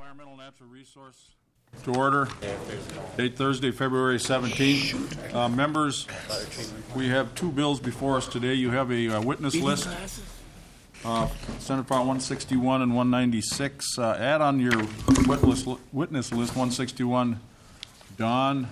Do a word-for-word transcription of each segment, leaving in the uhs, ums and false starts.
Environmental Natural Resource to order. Date Thursday, February seventeenth. Uh, members, we have two bills before us today. You have a uh, witness list. Uh, Senate File one sixty-one and one ninety-six. Uh, add on your witness, witness list one sixty-one, Don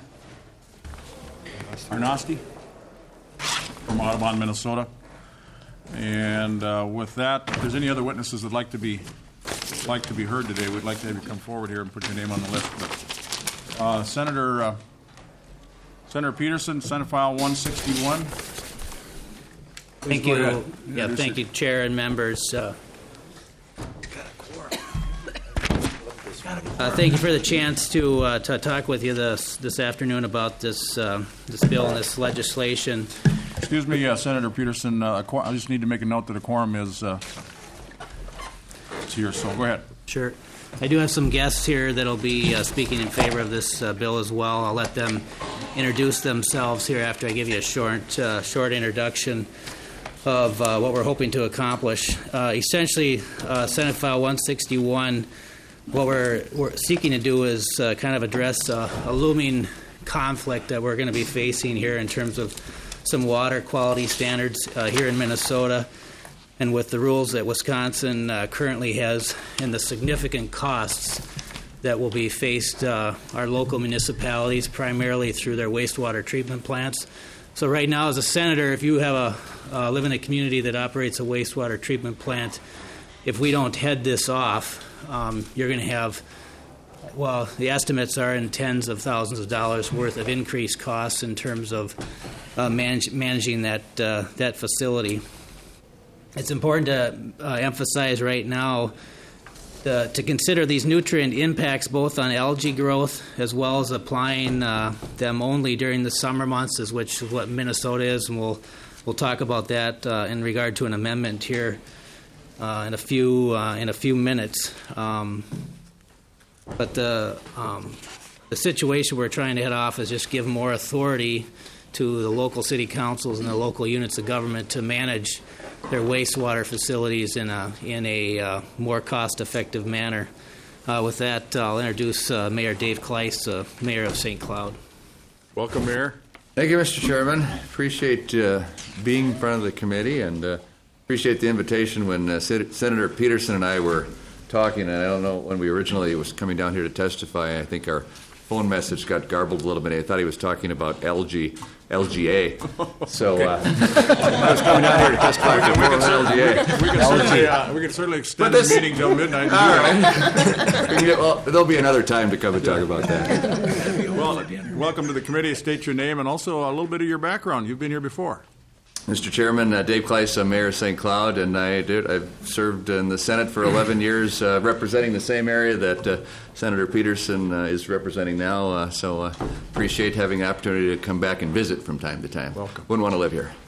Arnosti from Audubon, Minnesota. And uh, with that, if there's any other witnesses that'd like to be like to be heard today, we'd like to have you come forward here and put your name on the list. But, uh, Senator uh, Senator Peterson, Senate File one sixty-one. Thank you. Yeah, thank you, Chair and members. Uh, uh, thank you for the chance to uh, to talk with you this this afternoon about this uh, this bill and this legislation. Excuse me, uh, Senator Peterson. Uh, I just need to make a note that a quorum is uh, is here. So go ahead. Sure. I do have some guests here that'll be uh, speaking in favor of this uh, bill as well. I'll let them introduce themselves here after I give you a short uh, short introduction of uh, what we're hoping to accomplish. Uh, essentially, uh, Senate File one sixty-one, what we're, we're seeking to do is uh, kind of address uh, a looming conflict that we're going to be facing here in terms of some water quality standards uh, here in Minnesota, and with the rules that Wisconsin uh, currently has and the significant costs that will be faced uh, our local municipalities, primarily through their wastewater treatment plants. So right now, as a senator, if you have a uh, live in a community that operates a wastewater treatment plant, if we don't head this off, um, you're going to have, well, the estimates are in tens of thousands of dollars worth of increased costs in terms of uh, manage, managing that uh, that facility. It's important to uh, emphasize right now the, to consider these nutrient impacts both on algae growth as well as applying uh, them only during the summer months, is which is what Minnesota is, and we'll we'll talk about that uh, in regard to an amendment here uh, in a few uh, in a few minutes. Um, but the um, the situation we're trying to head off is just give more authority to the local city councils and the local units of government to manage their wastewater facilities in a in a uh, more cost-effective manner. Uh, with that, I'll introduce uh, Mayor Dave Kleis, uh, Mayor of Saint Cloud. Welcome, Mayor. Thank you, Mister Chairman. Appreciate uh, being in front of the committee, and uh, appreciate the invitation when uh, Sen- Senator Peterson and I were talking, and I don't know when we originally was coming down here to testify. I think our phone message got garbled a little bit. I thought he was talking about algae, L G A. So okay. uh, I was coming down here to testify for more L G A. We can certainly, uh, we can certainly extend this, the meeting till midnight. All right. get, well, there'll be another time to come and talk about that. Well, welcome to the committee. State your name and also a little bit of your background. You've been here before. Mister Chairman, uh, Dave Kleis, I'm Mayor of Saint Cloud, and I did, I've served in the Senate for eleven years, uh, representing the same area that uh, Senator Peterson uh, is representing now. Uh, so uh, appreciate having the opportunity to come back and visit from time to time. Welcome. Wouldn't want to live here.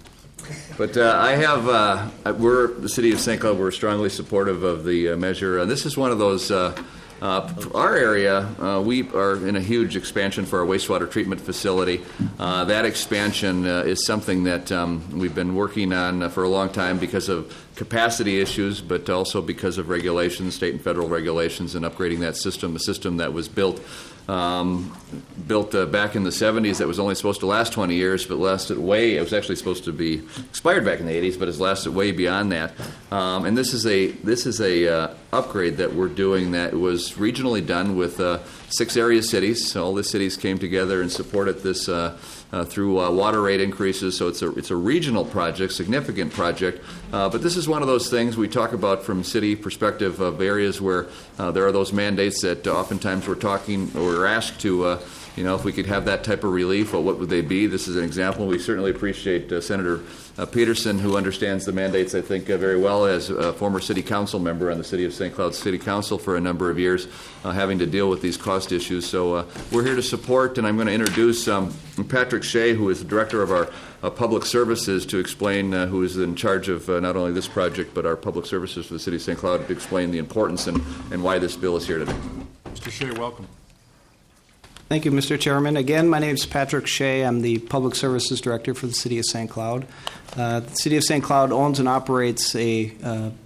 But uh, I have, uh, we're, the city of Saint Cloud, we're strongly supportive of the uh, measure. Uh, this is one of those, uh, uh, our area, uh, we are in a huge expansion for our wastewater treatment facility. Uh, that expansion uh, is something that um, we've been working on uh, for a long time because of capacity issues, but also because of regulations, state and federal regulations, and upgrading that system, a system that was built Um, built uh, back in the seventies that was only supposed to last twenty years, but lasted way, it was actually supposed to be expired back in the eighties, but has lasted way beyond that. Um, and this is a this is a uh, upgrade that we're doing that was regionally done with uh, six area cities. So all the cities came together and supported this uh, uh, through uh, water rate increases. So it's a it's a regional project, significant project. Uh, but this is one of those things we talk about from city perspective of areas where uh, there are those mandates that oftentimes we're talking or we're asked to, uh, you know, if we could have that type of relief, well, what would they be? This is an example. We certainly appreciate uh, Senator uh, Peterson, who understands the mandates, I think, uh, very well as a former city council member on the City of Saint Cloud City Council for a number of years, uh, having to deal with these cost issues. So uh, we're here to support, and I'm going to introduce um, Patrick Shea, who is the director of our uh, public services, to explain, uh, who is in charge of uh, not only this project, but our public services for the City of Saint Cloud, to explain the importance and, and why this bill is here today. Mister Shea, welcome. Thank you, Mister Chairman. Again, my name is Patrick Shea. I'm the Public Services Director for the City of Saint Cloud. Uh, the City of Saint Cloud owns and operates a uh,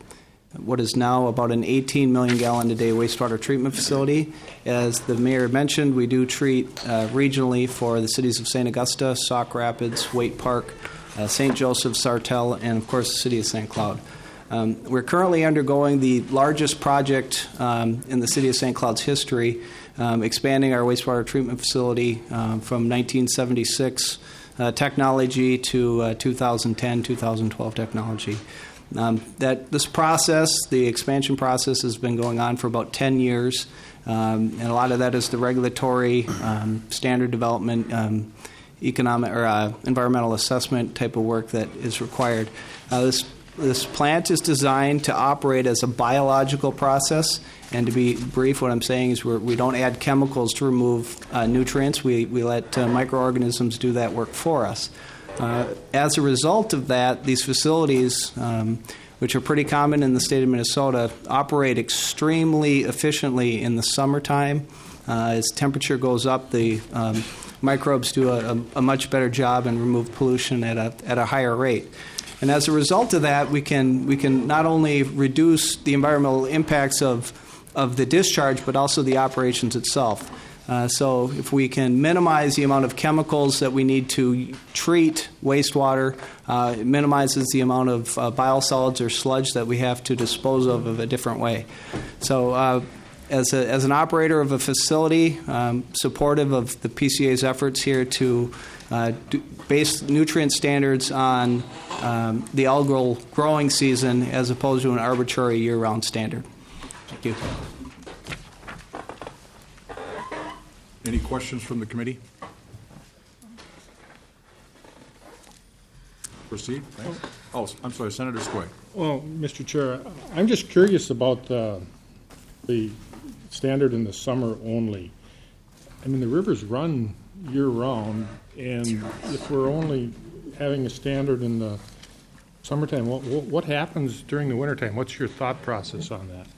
what is now about an eighteen million gallon a day wastewater treatment facility. As the mayor mentioned, we do treat uh, regionally for the cities of Saint Augusta, Sauk Rapids, Waite Park, uh, Saint Joseph, Sartell, and of course the city of Saint Cloud. Um, we're currently undergoing the largest project um, in the city of Saint Cloud's history, um, expanding our wastewater treatment facility um, from nineteen seventy-six uh, technology to uh, two thousand ten, two thousand twelve technology. Um, that this process, the expansion process, has been going on for about ten years, um, and a lot of that is the regulatory, um, standard development, um, economic or uh, environmental assessment type of work that is required. Uh, this This plant is designed to operate as a biological process, and to be brief, what I'm saying is we're, we don't add chemicals to remove uh, nutrients. We, we let uh, microorganisms do that work for us. Uh, as a result of that, these facilities, um, which are pretty common in the state of Minnesota, operate extremely efficiently in the summertime. Uh, as temperature goes up, the um, microbes do a, a, a much better job and remove pollution at a, at a higher rate. And as a result of that, we can we can not only reduce the environmental impacts of of the discharge, but also the operations itself. Uh, so if we can minimize the amount of chemicals that we need to treat wastewater, uh, it minimizes the amount of uh, biosolids or sludge that we have to dispose of of a different way. So uh, as, a, as an operator of a facility, um, supportive of the P C A's efforts here to uh, do, base nutrient standards on um, the algal growing season as opposed to an arbitrary year-round standard. Thank you. Any questions from the committee? Proceed. Thanks. Oh, I'm sorry, Senator Skoye. Well, Mister Chair, I'm just curious about uh, the standard in the summer only. I mean, the rivers run year-round, and if we're only having a standard in the summertime, what, what happens during the wintertime? What's your thought process on that?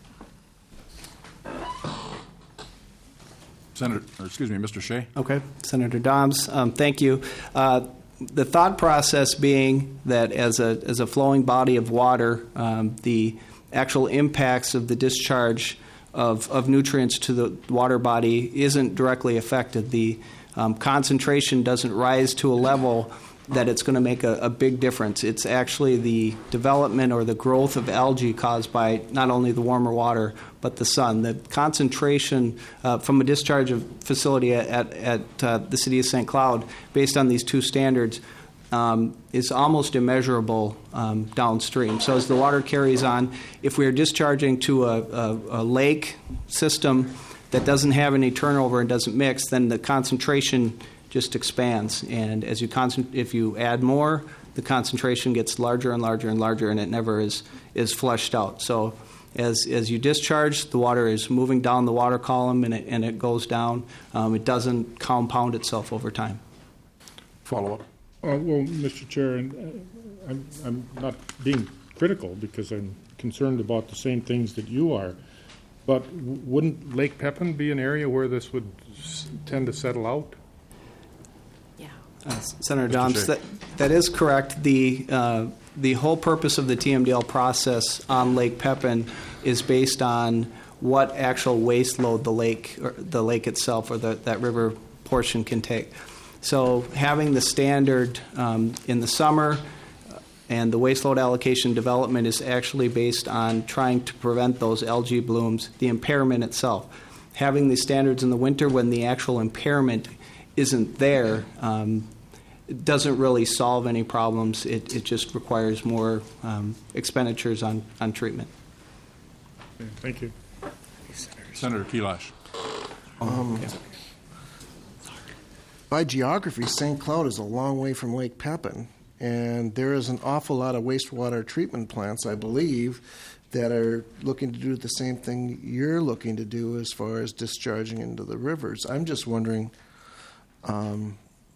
Senator, or excuse me, Mister Shea. Okay, Senator Doms, um, thank you. Uh, the thought process being that as a as a flowing body of water, um, the actual impacts of the discharge of, of nutrients to the water body isn't directly affected. The um, concentration doesn't rise to a level that it's going to make a, a big difference. It's actually the development or the growth of algae caused by not only the warmer water but the sun. The concentration uh, from a discharge of facility at, at, at uh, the city of Saint Cloud, based on these two standards, um, is almost immeasurable um, downstream. So as the water carries on, if we are discharging to a, a, a lake system that doesn't have any turnover and doesn't mix, then the concentration just expands. And as you concent- if you add more, the concentration gets larger and larger and larger, and it never is is flushed out. So as as you discharge, the water is moving down the water column, and it, and it goes down. Um, it doesn't compound itself over time. Follow up. Uh, well, Mister Chair, and, uh, I'm, I'm not being critical because I'm concerned about the same things that you are, but w- wouldn't Lake Pepin be an area where this would s- tend to settle out? Uh, Senator Doms, that, that is correct. The uh, the whole purpose of the T M D L process on Lake Pepin is based on what actual waste load the lake, or the lake itself, or the, that river portion can take. So having the standard um, in the summer and the waste load allocation development is actually based on trying to prevent those algae blooms, the impairment itself. Having the standards in the winter when the actual impairment isn't there, um, it doesn't really solve any problems. It, it just requires more um, expenditures on, on treatment. Okay, thank you. Senator Kelash. Um, by geography, Saint Cloud is a long way from Lake Pepin, and there is an awful lot of wastewater treatment plants, I believe, that are looking to do the same thing you're looking to do as far as discharging into the rivers. I'm just wondering, Um,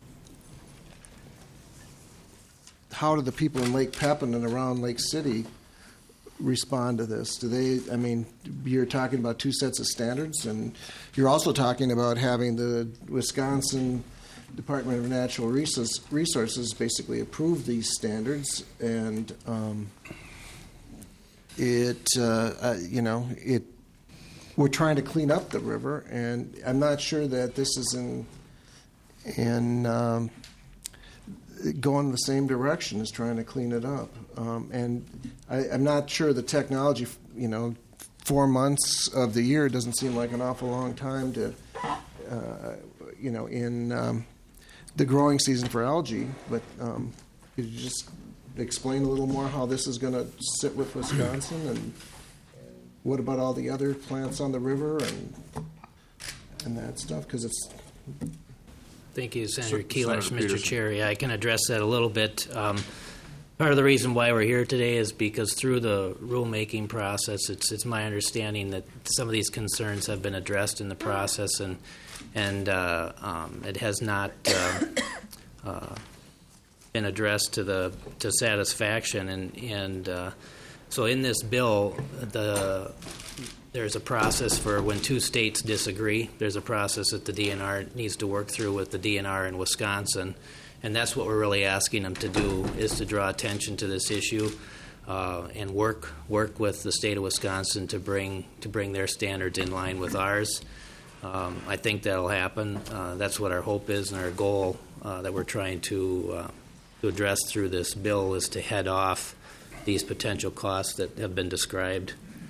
how do the people in Lake Pepin and around Lake City respond to this? Do they, I mean, you're talking about two sets of standards, and you're also talking about having the Wisconsin Department of Natural Resources basically approve these standards, and um, it, uh, uh, you know, it. We're trying to clean up the river, and I'm not sure that this is in in um, going the same direction as trying to clean it up. Um, and I, I'm not sure the technology, you know, four months of the year doesn't seem like an awful long time to, uh, you know, in um, the growing season for algae. But um, could you just explain a little more how this is going to sit with Wisconsin, and what about all the other plants on the river and and that stuff? Because it's. Thank you, Senator Sen- Keilash, Senator Mister Peterson. Chair. Yeah, I can address that a little bit. Um, part of the reason why we're here today is because through the rulemaking process, it's it's my understanding that some of these concerns have been addressed in the process, and and uh, um, it has not uh, uh, been addressed to the to satisfaction. And and uh, so in this bill, the there's a process for when two states disagree. There's a process that the D N R needs to work through with the D N R in Wisconsin, and that's what we're really asking them to do, is to draw attention to this issue uh, and work work with the state of Wisconsin to bring to bring their standards in line with ours. Um, I think that'll happen. Uh, that's what our hope is, and our goal uh, that we're trying to uh, to address through this bill is to head off these potential costs that have been described.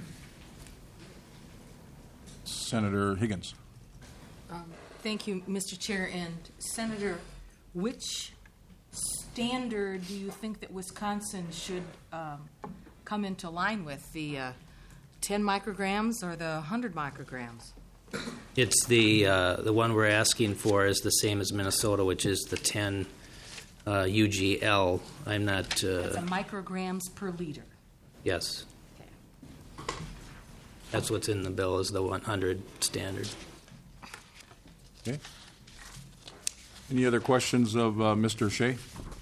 Senator Higgins. Um, Thank you, Mister Chair. And Senator, which standard do you think that Wisconsin should um, come into line with, the uh, ten micrograms or the one hundred micrograms? It's the uh, the one we're asking for is the same as Minnesota, which is the ten uh, U G L. I'm not. That's Uh, a micrograms per liter. yes, that's what's in the bill is the one hundred standard. Okay. Any other questions of uh, Mister Shea?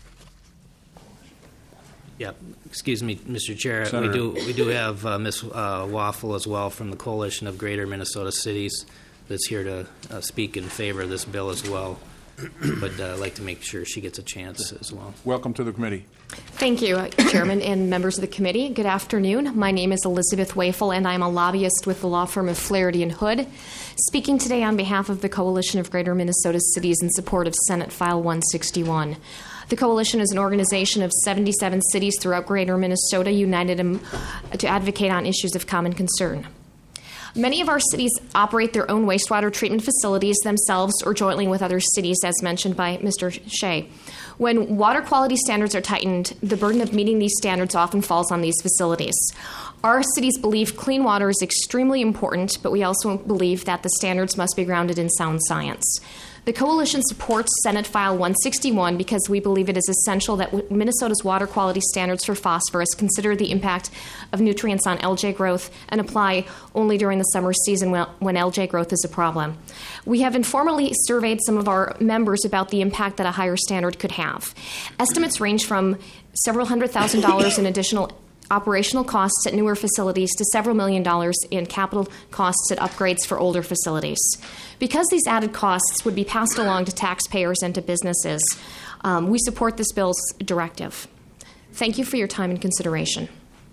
Yeah, excuse me, Mister Chair. Senator. We do we do have uh, Miz Uh, Waffle as well from the Coalition of Greater Minnesota Cities that's here to uh, speak in favor of this bill as well. But uh, I'd like to make sure she gets a chance as well. Welcome to the committee. Thank you, uh, Chairman and members of the committee. Good afternoon. My name is Elizabeth Wafel, and I'm a lobbyist with the law firm of Flaherty and Hood, speaking today on behalf of the Coalition of Greater Minnesota Cities in support of Senate File one sixty-one. The Coalition is an organization of seventy-seven cities throughout Greater Minnesota united in, to advocate on issues of common concern. Many of our cities operate their own wastewater treatment facilities themselves or jointly with other cities, as mentioned by Mister Shea. When water quality standards are tightened, the burden of meeting these standards often falls on these facilities. Our cities believe clean water is extremely important, but we also believe that the standards must be grounded in sound science. The Coalition supports Senate File one sixty-one because we believe it is essential that Minnesota's water quality standards for phosphorus consider the impact of nutrients on algae growth and apply only during the summer season when algae growth is a problem. We have informally surveyed some of our members about the impact that a higher standard could have. Estimates range from several hundred thousand dollars in additional operational costs at newer facilities to several million dollars in capital costs at upgrades for older facilities. Because these added costs would be passed along to taxpayers and to businesses, um, we support this bill's directive. Thank you for your time and consideration.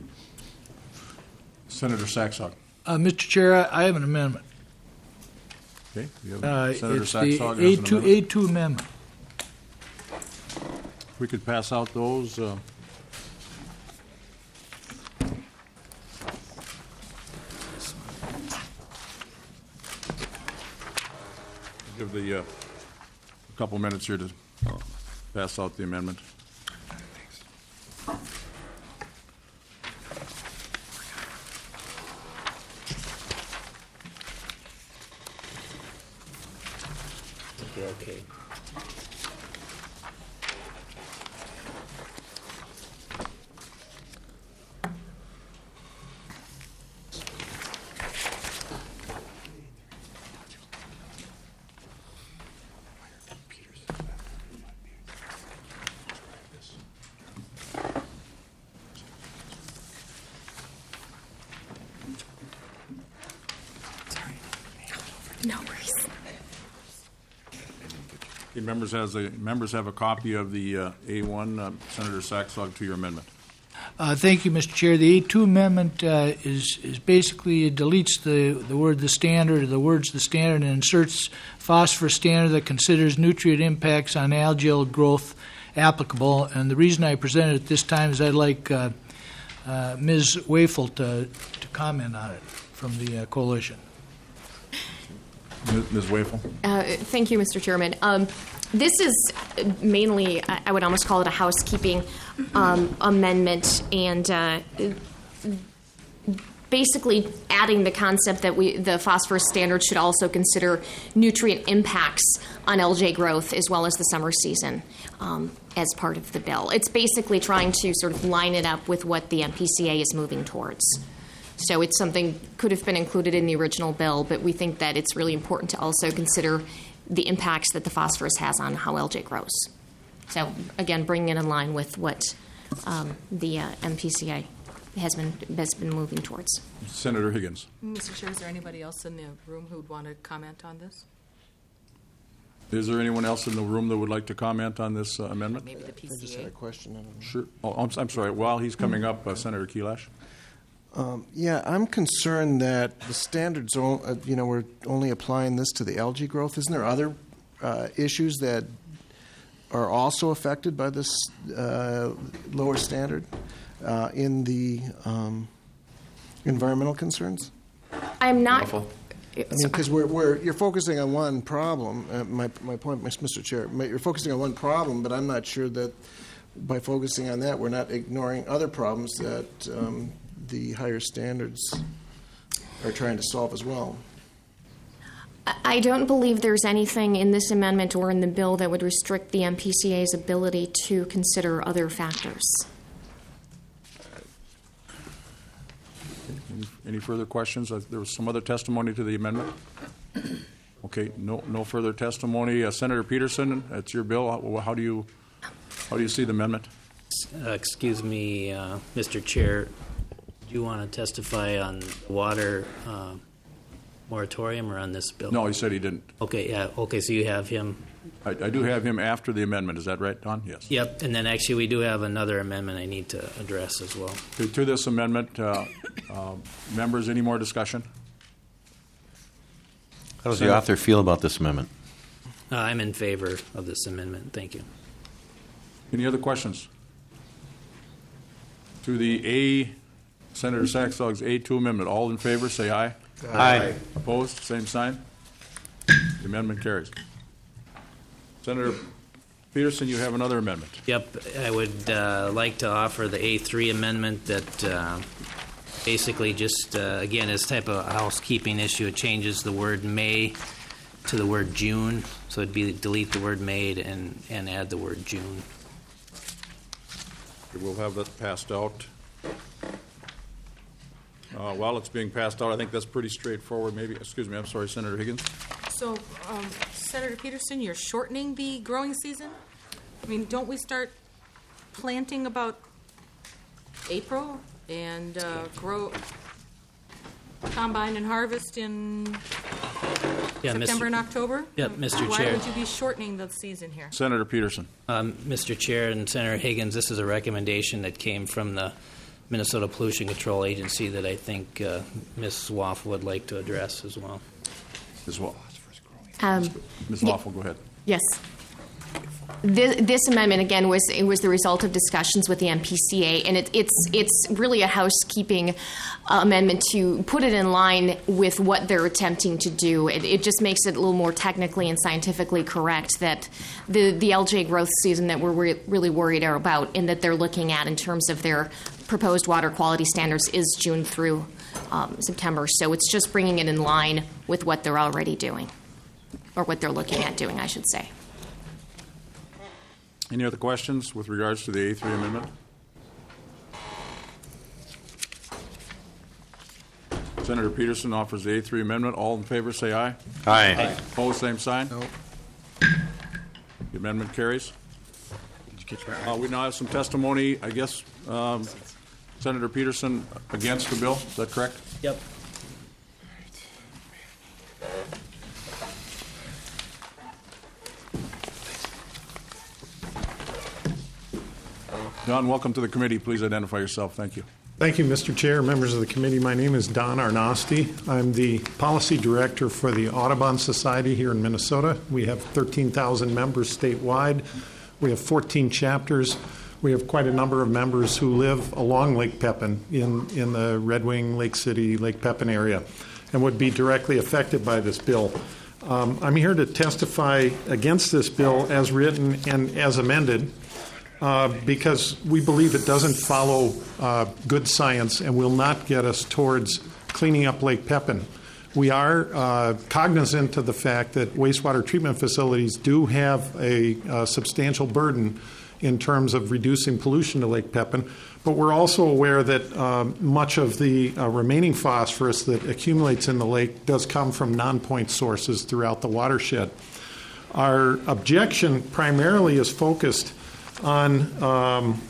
Senator Saxog. Uh, Mister Chair, I I have an amendment. Okay. You have Uh, Senator it's the Saxog has A an two, amendment. A two amendment. We could pass out those. Uh, give the uh, a couple minutes here to uh, pass out the amendment. Okay. No worries. The members has a members have a copy of the uh, A one. Uh, Senator Saxog, to your amendment. Uh, thank you, Mister Chair. The A two amendment uh, is is basically it deletes the, the word the standard, or the words the standard, and inserts phosphorus standard that considers nutrient impacts on algal growth applicable. And the reason I present it at this time is I'd like uh, uh, Miz Wafel to, to comment on it from the uh, coalition. Miz Wafel. Uh, thank you, Mister Chairman. Um, this is mainly, I I would almost call it a housekeeping um, amendment, and uh, basically adding the concept that we, the phosphorus standard should also consider nutrient impacts on L J growth as well as the summer season um, as part of the bill. It's basically trying to sort of line it up with what the M P C A is moving towards. So it's something could have been included in the original bill, but we think that it's really important to also consider the impacts that the phosphorus has on how L J grows. So again, bringing it in line with what um, the uh, M P C A has been has been moving towards. Senator Higgins. Mister Chair, is there anybody else in the room who would want to comment on this? Is there anyone else in the room that would like to comment on this uh, amendment? Maybe the P I just C had a A. question. I don't know. Sure. Oh, I'm, I'm sorry. While he's coming up, uh, Senator Kelash. Um, yeah, I'm concerned that the standards, are, uh, you know, we're only applying this to the algae growth. Isn't there other uh, issues that are also affected by this uh, lower standard uh, in the um, environmental concerns? I'm not. I mean, because we're, we're you're focusing on one problem. Uh, my my point, Mister Chair, you're focusing on one problem, but I'm not sure that by focusing on that, we're not ignoring other problems that um, the higher standards are trying to solve as well. I don't believe there's anything in this amendment or in the bill that would restrict the M P C A's ability to consider other factors. Any, any further questions? Uh, there was some other testimony to the amendment. Okay, no, no further testimony. Uh, Senator Peterson, it's your bill. How, how do you, how do you see the amendment? Uh, excuse me, uh, Mister Chair. Do you want to testify on water uh, moratorium or on this bill? No, he said he didn't. Okay, yeah. Okay, so you have him. I, I do have him after the amendment. Is that right, Don? Yes. Yep, and then actually we do have another amendment I need to address as well. To, to this amendment, uh, uh, members, any more discussion? How does the author feel about this amendment? Uh, I'm in favor of this amendment. Thank you. Any other questions? To the A, Senator Saxog's A two amendment. All in favor, say aye. Aye. Opposed, same sign. The amendment carries. Senator Peterson, you have another amendment. Yep, I would uh, like to offer the A three amendment that uh, basically just, uh, again, is type of housekeeping issue. It changes the word may to the word June. So it'd be delete the word made and, and add the word June. We'll have that passed out. Uh, while it's being passed out, I think that's pretty straightforward. Maybe, excuse me, I'm sorry, Senator Higgins. So, um, Senator Peterson, you're shortening the growing season? I mean, don't we start planting about April and uh, grow, combine and harvest in Yeah, September Mister and October? Yep, Mister Why Chair. would you be shortening the season here? Senator Peterson. Um, Mister Chair and Senator Higgins, this is a recommendation that came from the Minnesota Pollution Control Agency that I think uh, Miz Waffle would like to address as well. As well. Um, Miz Waffle, go ahead. Yes. This, this amendment, again, was it was the result of discussions with the M P C A, and it, it's it's really a housekeeping uh, amendment to put it in line with what they're attempting to do. It, it just makes it a little more technically and scientifically correct that the, the L J growth season that we're re- really worried about and that they're looking at in terms of their proposed water quality standards is June through um, September. So it's just bringing it in line with what they're already doing, or what they're looking at doing, I should say. Any other questions with regards to the A three amendment? Senator Peterson offers the A three amendment. All in favor, say aye. Aye. Aye. Opposed, same sign. No. The amendment carries. Uh, we now have some testimony, I guess, um, Senator Peterson against the bill. Is that correct? Yep. Don, welcome to the committee. Please identify yourself. Thank you. Thank you, Mister Chair, members of the committee. My name is Don Arnosti. I'm the policy director for the Audubon Society here in Minnesota. We have thirteen thousand members statewide. We have fourteen chapters. We have quite a number of members who live along Lake Pepin in, in the Red Wing, Lake City, Lake Pepin area and would be directly affected by this bill. Um, I'm here to testify against this bill as written and as amended. Uh, because we believe it doesn't follow uh, good science and will not get us towards cleaning up Lake Pepin. We are uh, cognizant of the fact that wastewater treatment facilities do have a, a substantial burden in terms of reducing pollution to Lake Pepin, but we're also aware that um, much of the uh, remaining phosphorus that accumulates in the lake does come from non-point sources throughout the watershed. Our objection primarily is focused on um,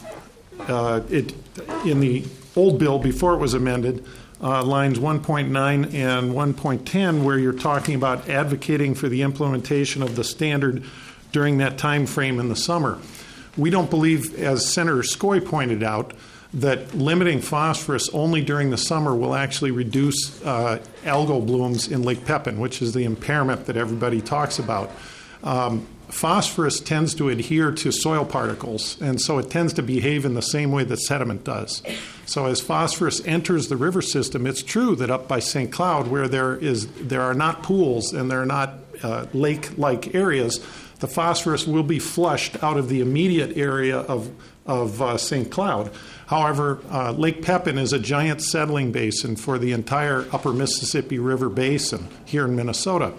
uh, it in the old bill before it was amended, uh, lines one point nine and one point ten, where you're talking about advocating for the implementation of the standard during that time frame in the summer. We don't believe, as Senator Skoye pointed out, that limiting phosphorus only during the summer will actually reduce uh, algal blooms in Lake Pepin, which is the impairment that everybody talks about. Um, Phosphorus tends to adhere to soil particles, and so it tends to behave in the same way that sediment does. So as phosphorus enters the river system, it's true that up by Saint Cloud, where there is there are not pools and there are not uh, lake-like areas, the phosphorus will be flushed out of the immediate area of, of uh, Saint Cloud. However, uh, Lake Pepin is a giant settling basin for the entire upper Mississippi River basin here in Minnesota.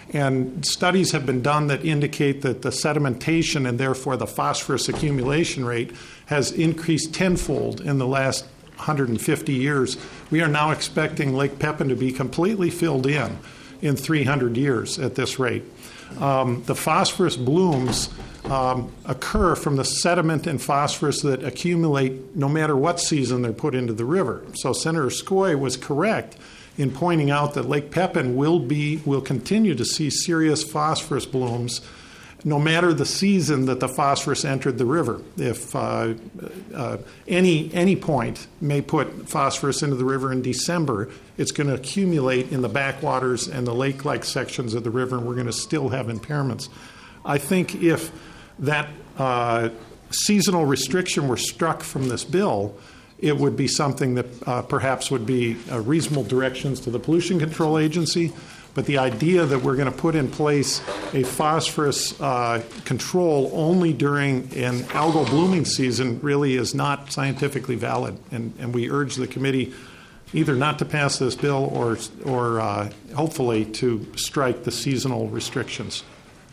And studies have been done that indicate that the sedimentation and therefore the phosphorus accumulation rate has increased tenfold in the last one hundred fifty years. We are now expecting Lake Pepin to be completely filled in in three hundred years at this rate. Um, the phosphorus blooms um, occur from the sediment and phosphorus that accumulate no matter what season they're put into the river. So Senator Skoye was correct in pointing out that Lake Pepin will be will continue to see serious phosphorus blooms no matter the season that the phosphorus entered the river. If uh, uh, any any point may put phosphorus into the river in December, it's going to accumulate in the backwaters and the lake-like sections of the river, and we're going to still have impairments. I think if that uh, seasonal restriction were struck from this bill, it would be something that uh, perhaps would be uh, reasonable directions to the Pollution Control Agency. But the idea that we're going to put in place a phosphorus uh, control only during an algal blooming season really is not scientifically valid. And, and we urge the committee either not to pass this bill or, or uh, hopefully to strike the seasonal restrictions.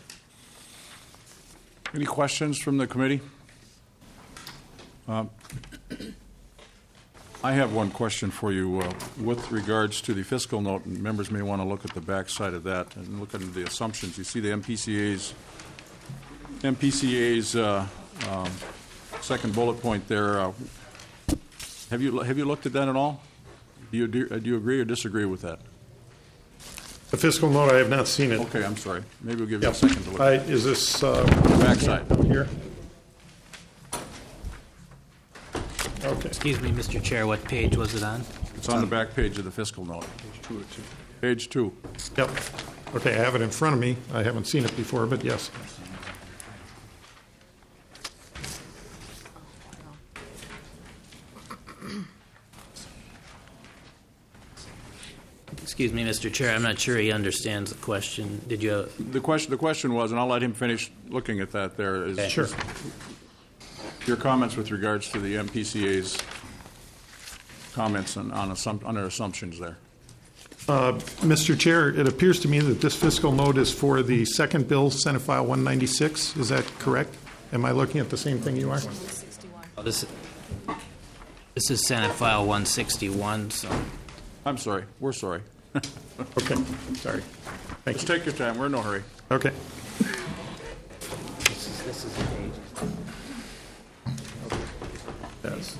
Any questions from the committee? Uh, I have one question for you uh, with regards to the fiscal note, and members may want to look at the back side of that and look at the assumptions. You see the M P C A's M P C A's uh, um, second bullet point there. Uh, have you have you looked at that at all? Do you do, do you agree or disagree with that? The fiscal note, I have not seen it. Okay, I'm sorry. Maybe we'll give Yep. you a second to look. I, at it. is this uh, Back side. up here? Okay. Excuse me, Mister Chair, what page was it on? It's on the back page of the fiscal note. Page two. Page two. Yep. Okay, I have it in front of me. I haven't seen it before, but yes. Excuse me, Mister Chair, I'm not sure he understands the question. Did you? Uh, The question, the question was, and I'll let him finish looking at that there, is Okay. Sure. your comments with regards to the M P C A's comments on, on, assump- on their assumptions there. Uh, Mister Chair, it appears to me that this fiscal note is for the second bill, Senate File one ninety-six. Is that correct? Am I looking at the same thing you are? oh, this, this is Senate File one sixty-one, so. I'm sorry. We're sorry. Okay, sorry. Thank Just you. take your time. We're in no hurry. Okay. This is, this is the page. Yes.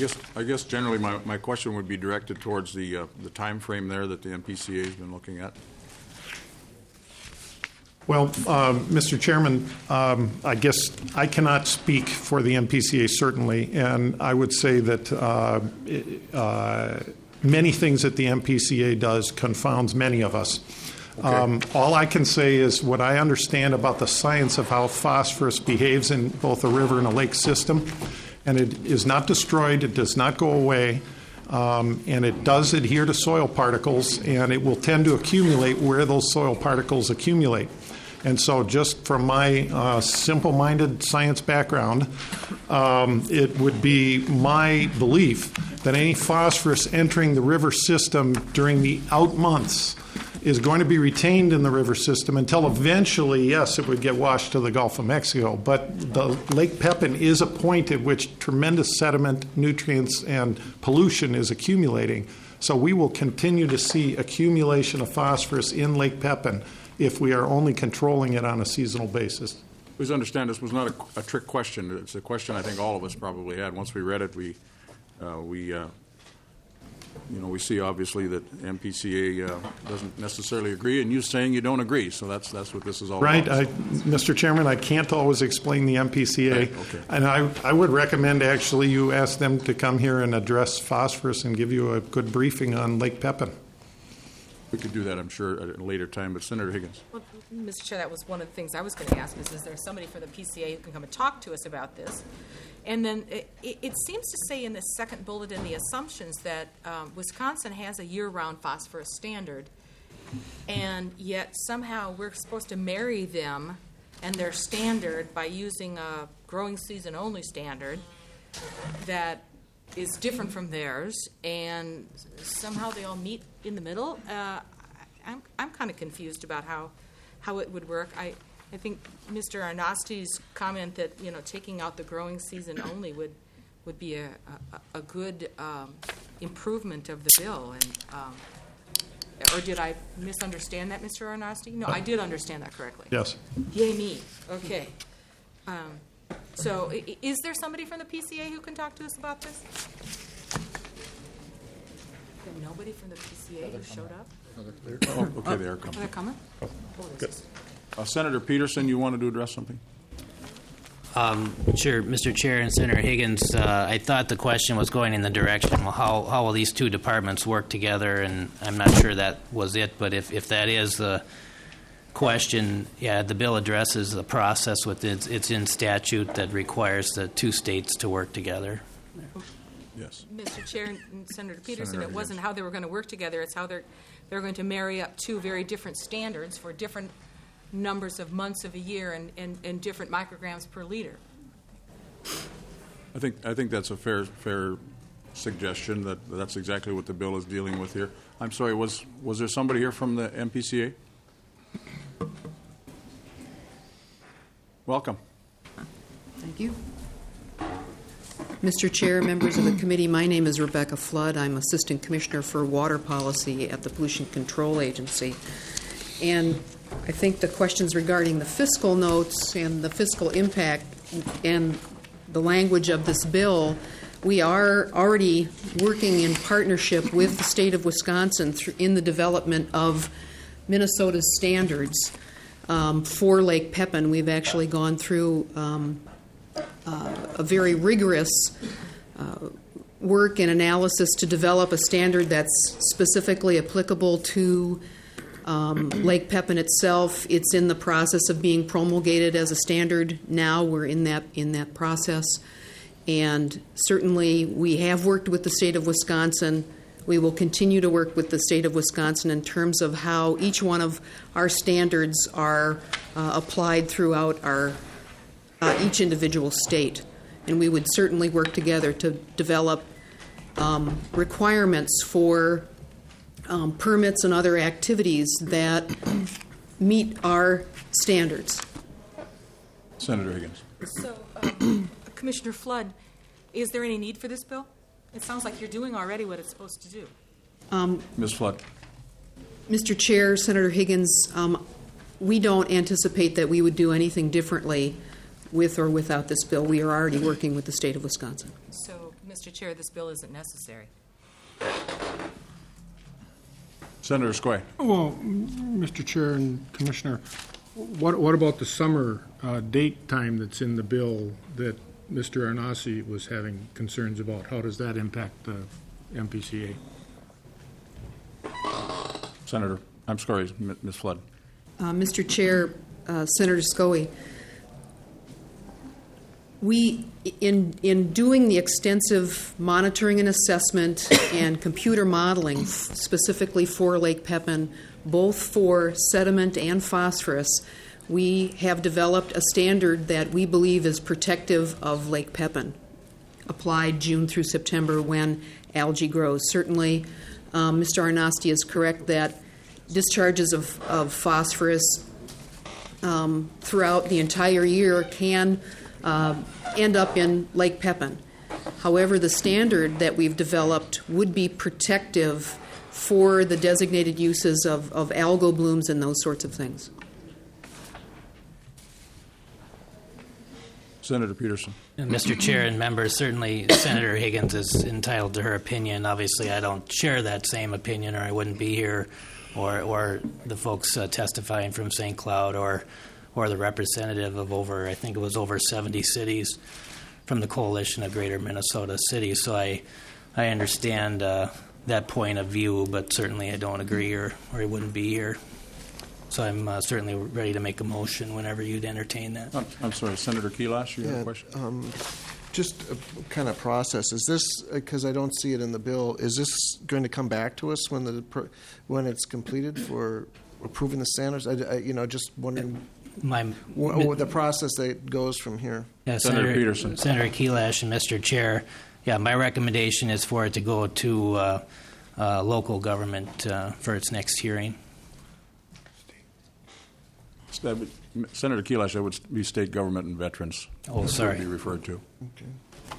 guess, I guess generally my, my question would be directed towards the, uh, the timeframe there that the M P C A has been looking at. Well, um, Mister Chairman, um, I guess I cannot speak for the M P C A, certainly, and I would say that uh, uh, many things that the M P C A does confounds many of us. Okay. Um, all I can say is what I understand about the science of how phosphorus behaves in both a river and a lake system, and it is not destroyed, it does not go away, um, and it does adhere to soil particles, and it will tend to accumulate where those soil particles accumulate. And so just from my uh, simple-minded science background, um, it would be my belief that any phosphorus entering the river system during the out months is going to be retained in the river system until eventually, yes, it would get washed to the Gulf of Mexico. But the Lake Pepin is a point at which tremendous sediment, nutrients, and pollution is accumulating. So we will continue to see accumulation of phosphorus in Lake Pepin if we are only controlling it on a seasonal basis. Please understand this was not a, a trick question. It's a question I think all of us probably had. Once we read it, we, uh, we uh, you know, we see obviously that M P C A uh, doesn't necessarily agree, and you saying you don't agree. So that's that's what this is all right, about. Right, Mister Chairman, I can't always explain the M P C A, okay. Okay. and I, I would recommend actually you ask them to come here and address phosphorus and give you a good briefing on Lake Pepin. We could do that, I'm sure, at a later time. But Senator Higgins. Well, Mister Chair, that was one of the things I was going to ask is, is there somebody from the P C A who can come and talk to us about this? And then it, it seems to say in the second bullet in the assumptions that um, Wisconsin has a year-round phosphorus standard, and yet somehow we're supposed to marry them and their standard by using a growing season only standard that is different from theirs, and somehow they all meet in the middle. Uh, I'm, I'm kind of confused about how, how it would work. I, I think Mister Arnosti's comment that, you know, taking out the growing season only would would be a, a, a good um, improvement of the bill. And um, or did I misunderstand that, Mister Arnosti? No, I did understand that correctly. Yes. Yay me. Okay. Um, so i- is there somebody from the P C A who can talk to us about this? There's nobody from the P C A who showed up? Oh, okay, they are coming. Oh, they're coming? Oh, Good. Uh, Senator Peterson, you wanted to address something? Um, sure, Mister Chair and Senator Higgins, uh, I thought the question was going in the direction, well, how, how will these two departments work together? And I'm not sure that was it, but if, if that is the question, yeah, the bill addresses the process with it's, it's in statute that requires the two states to work together. Yes. Mister Chair and Senator Peterson, Senator it wasn't how they were going to work together, it's how they're, they're going to marry up two very different standards for different numbers of months of a year and, and, and different micrograms per liter. I think I think that's a fair fair suggestion. That that's exactly what the bill is dealing with here. I'm sorry. Was was there somebody here from the M P C A? Welcome. Thank you. Mister Chair, members of the committee, my name is Rebecca Flood. I'm Assistant Commissioner for Water Policy at the Pollution Control Agency. And I think the questions regarding the fiscal notes and the fiscal impact and the language of this bill, we are already working in partnership with the state of Wisconsin in the development of Minnesota's standards um, for Lake Pepin. We've actually gone through um, uh, a very rigorous uh, work and analysis to develop a standard that's specifically applicable to Um, Lake Pepin itself. It's in the process of being promulgated as a standard now. We're in that in that process. And certainly we have worked with the state of Wisconsin. We will continue to work with the state of Wisconsin in terms of how each one of our standards are uh, applied throughout our uh, each individual state. And we would certainly work together to develop um, requirements for Um, permits and other activities that meet our standards. Senator Higgins. So, um, Commissioner Flood, is there any need for this bill? It sounds like you're doing already what it's supposed to do. Um, Miz Flood. Mister Chair, Senator Higgins, um, we don't anticipate that we would do anything differently with or without this bill. We are already working with the state of Wisconsin. So, Mister Chair, this bill isn't necessary. Senator Squay. Well, Mister Chair and Commissioner, what what about the summer uh, date time that's in the bill that Mister Arnasi was having concerns about? How does that impact the M P C A? Senator, I'm sorry, Miz Flood. Uh, Mister Chair, uh, Senator Scoey, we, in, in doing the extensive monitoring and assessment and computer modeling f- specifically for Lake Pepin, both for sediment and phosphorus, we have developed a standard that we believe is protective of Lake Pepin, applied June through September when algae grows. Certainly, um, Mister Arnasti is correct that discharges of, of phosphorus um, throughout the entire year can uh, end up in Lake Pepin. However, the standard that we've developed would be protective for the designated uses of, of algal blooms and those sorts of things. Senator Peterson. Mister Chair and members, certainly Senator Higgins is entitled to her opinion. Obviously, I don't share that same opinion, or I wouldn't be here, or or the folks uh, testifying from Saint Cloud, or or the representative of over, I think it was over seventy cities from the Coalition of Greater Minnesota Cities. So I I understand uh, that point of view, but certainly I don't agree, or, or I wouldn't be here. So I'm uh, certainly ready to make a motion whenever you'd entertain that. I'm, I'm sorry, Senator Kelash, you Yeah, have a question? um, just a kind of process. Is this, because I don't see it in the bill, is this going to come back to us when the per- when it's completed for approving the standards? I, I, you know, just wondering My, wh- what the process that goes from here. Yeah, Senator Senator Peterson. Senator Kelash and Mister Chair, yeah, my recommendation is for it to go to uh, uh, local government uh, for its next hearing. That would- Senator Kelash, that would be state government and veterans. Oh, That's sorry. what it would be referred to. Okay.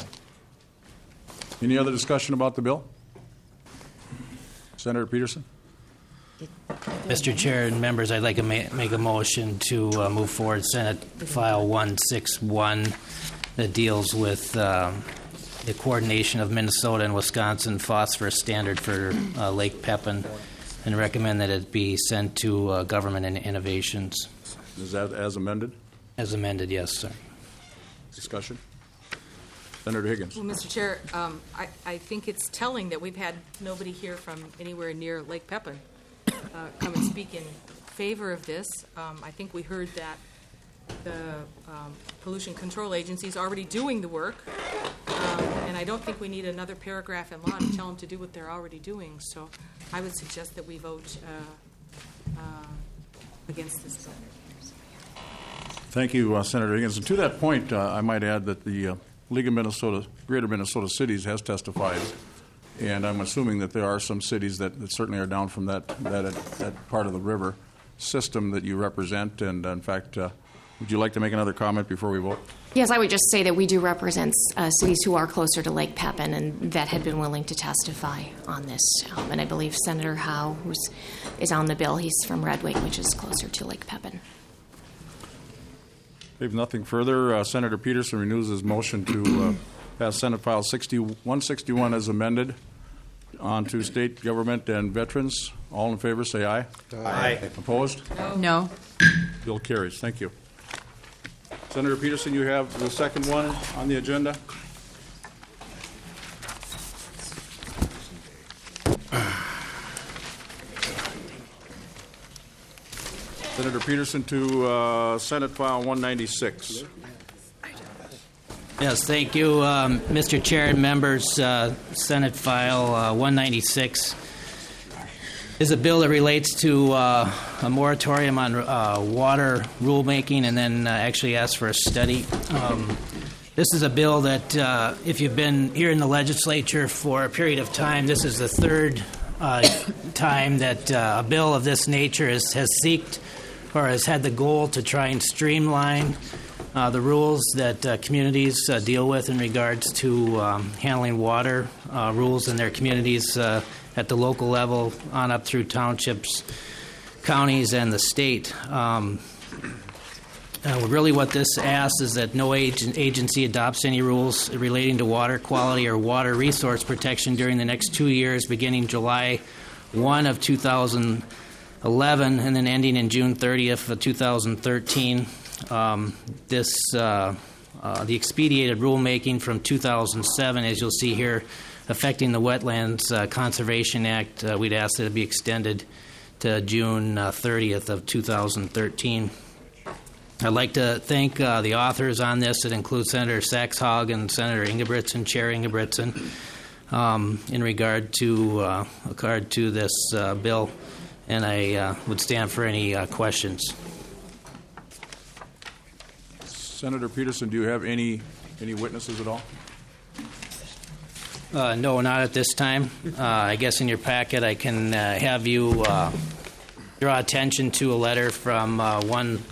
Any other discussion about the bill? Senator Peterson? Mister Chair and members, I'd like to ma- make a motion to uh, move forward Senate File one sixty-one that deals with um, the coordination of Minnesota and Wisconsin phosphorus standard for uh, Lake Pepin, and recommend that it be sent to uh, Government and Innovations. Is that as amended? As amended, yes, sir. Discussion? Senator Higgins? Well, Mister Chair, um, I, I think it's telling that we've had nobody here from anywhere near Lake Pepin uh, come and speak in favor of this. Um, I think we heard that the um, Pollution Control Agency is already doing the work, um, and I don't think we need another paragraph in law to tell them to do what they're already doing. So I would suggest that we vote uh, uh, against this bill. Thank you, uh, Senator Higgins. And to that point, uh, I might add that the uh, League of Minnesota, Greater Minnesota Cities has testified, and I'm assuming that there are some cities that, that certainly are down from that, that that part of the river system that you represent. And, uh, in fact, uh, would you like to make another comment before we vote? Yes, I would just say that we do represent uh, cities who are closer to Lake Pepin and that had been willing to testify on this. Um, and I believe Senator Howe, who is on the bill, he's from Red Wing, which is closer to Lake Pepin. We have nothing further. Uh, Senator Peterson renews his motion to uh, pass Senate File one sixty-one as amended on to state government and veterans. All in favor, say aye. Aye. Opposed? No. Bill carries. Thank you. Senator Peterson, you have the second one on the agenda. Senator Peterson to uh, Senate File one ninety-six. Yes, thank you, um, Mister Chair and members. Uh, Senate File uh, one ninety-six is a bill that relates to uh, a moratorium on uh, water rulemaking, and then uh, actually asks for a study. Um, this is a bill that, uh, if you've been here in the legislature for a period of time, this is the third uh, time that uh, a bill of this nature is, has seeked or has had the goal to try and streamline uh, the rules that uh, communities uh, deal with in regards to um, handling water uh, rules in their communities uh, at the local level on up through townships, counties, and the state. Um, Uh, really what this asks is that no ag- agency adopts any rules relating to water quality or water resource protection during the next two years, beginning July first of two thousand eleven and then ending in June thirtieth of two thousand thirteen. Um, this, uh, uh, the expedited rulemaking from two thousand seven, as you'll see here, affecting the Wetlands uh, Conservation Act, uh, we'd ask that it be extended to June uh, thirtieth of two thousand thirteen. I'd like to thank uh, the authors on this. It includes Senator Sachs-Hog and Senator Ingebrigtsen, Chair Ingebrigtsen, um, in regard to uh, regard to this uh, bill, and I uh, would stand for any uh, questions. Senator Peterson, do you have any any witnesses at all? Uh, no, not at this time. Uh, I guess in your packet I can uh, have you uh, draw attention to a letter from uh, one.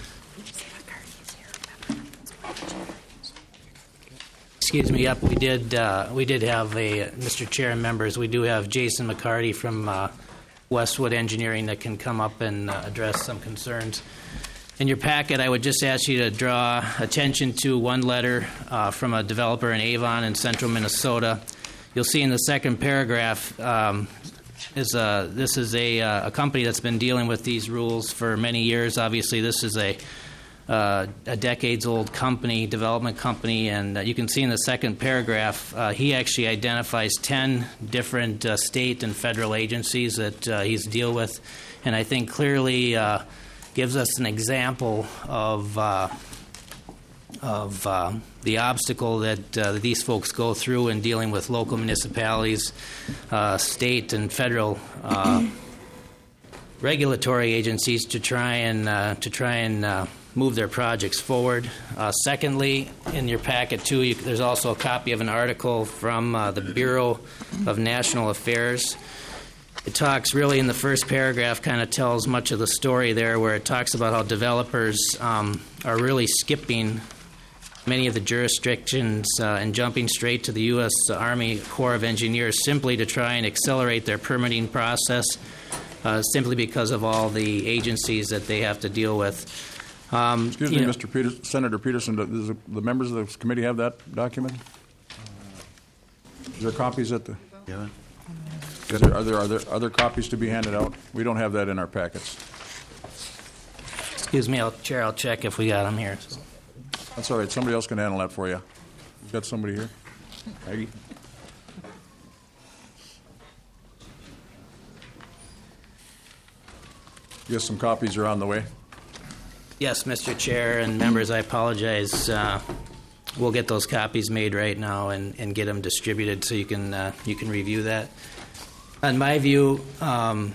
Excuse me. Yep, we did. Uh, we did have a Mister Chair and members. We do have Jason McCarty from uh, Westwood Engineering that can come up and uh, address some concerns. In your packet, I would just ask you to draw attention to one letter uh, from a developer in Avon in central Minnesota. You'll see in the second paragraph um, is a, this is a, uh, a company that's been dealing with these rules for many years. Obviously, this is a Uh, a decades-old company, development company, and uh, you can see in the second paragraph, uh, he actually identifies ten different uh, state and federal agencies that uh, he's deal with, and I think clearly uh, gives us an example of uh, of uh, the obstacle that, uh, that these folks go through in dealing with local municipalities, uh, state and federal uh, regulatory agencies to try and uh, to try and uh, move their projects forward. Uh, secondly, in your packet, too, you, there's also a copy of an article from uh, the Bureau of National Affairs. It talks really in the first paragraph, kind of tells much of the story there, where it talks about how developers um, are really skipping many of the jurisdictions uh, and jumping straight to the U S Army Corps of Engineers simply to try and accelerate their permitting process, uh, simply because of all the agencies that they have to deal with. Um, Excuse me, know, Mister Peter, Senator Peterson, does the, the members of the committee have that document? Is there copies at the? Yeah. Is there, are there are there other copies to be handed out? We don't have that in our packets. Excuse me, I'll, Chair. I'll check if we got them here. So. That's all right. Somebody else can handle that for you. You got somebody here, Maggie? Yes, some copies are on the way. Yes, Mister Chair and members, I apologize. Uh, we'll get those copies made right now and, and get them distributed so you can uh, you can review that. In my view, um,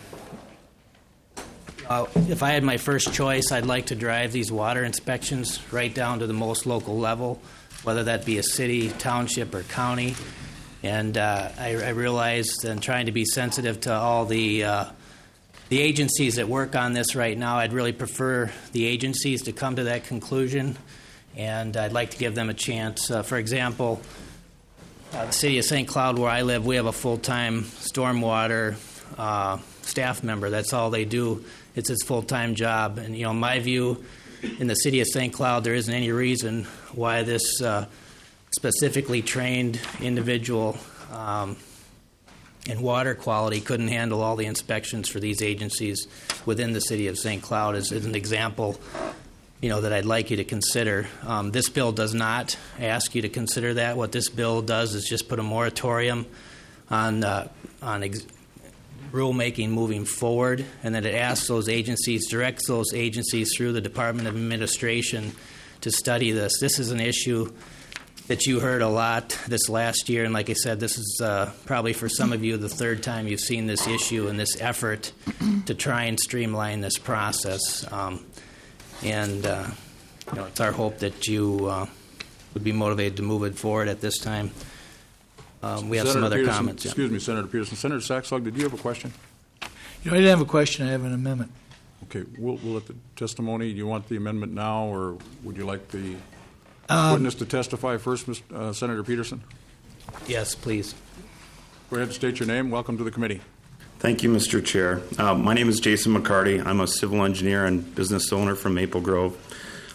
uh, if I had my first choice, I'd like to drive these water inspections right down to the most local level, whether that be a city, township, or county. And uh, I, I realize, and trying to be sensitive to all the uh, The agencies that work on this right now, I'd really prefer the agencies to come to that conclusion, and I'd like to give them a chance. Uh, for example, uh, the city of Saint Cloud, where I live, we have a full-time stormwater uh, staff member. That's all they do. It's his full-time job. And, you know, in my view, in the city of Saint Cloud, there isn't any reason why this uh, specifically trained individual um, and water quality couldn't handle all the inspections for these agencies within the city of Saint Cloud. As, as an example, you know, that I'd like you to consider. Um, this bill does not ask you to consider that. What this bill does is just put a moratorium on uh, on ex- rulemaking moving forward, and that it asks those agencies, directs those agencies through the Department of Administration to study this. This is an issue that you heard a lot this last year, and like I said, this is uh, probably for some of you the third time you've seen this issue and this effort to try and streamline this process. Um, and uh, you know, it's our hope that you uh, would be motivated to move it forward at this time. Um, we have Senator some other Peterson, comments. Excuse yeah. me, Senator Peterson. Senator Sachs-Hog, did you have a question? You know, I didn't have a question. I have an amendment. Okay, we'll, we'll let the testimony. Do you want the amendment now, or would you like the Um, witness to testify first, Mister Uh, Senator Peterson? Yes, please. Go ahead and state your name. Welcome to the committee. Thank you, Mister Chair. Uh, my name is Jason McCarty. I'm a civil engineer and business owner from Maple Grove.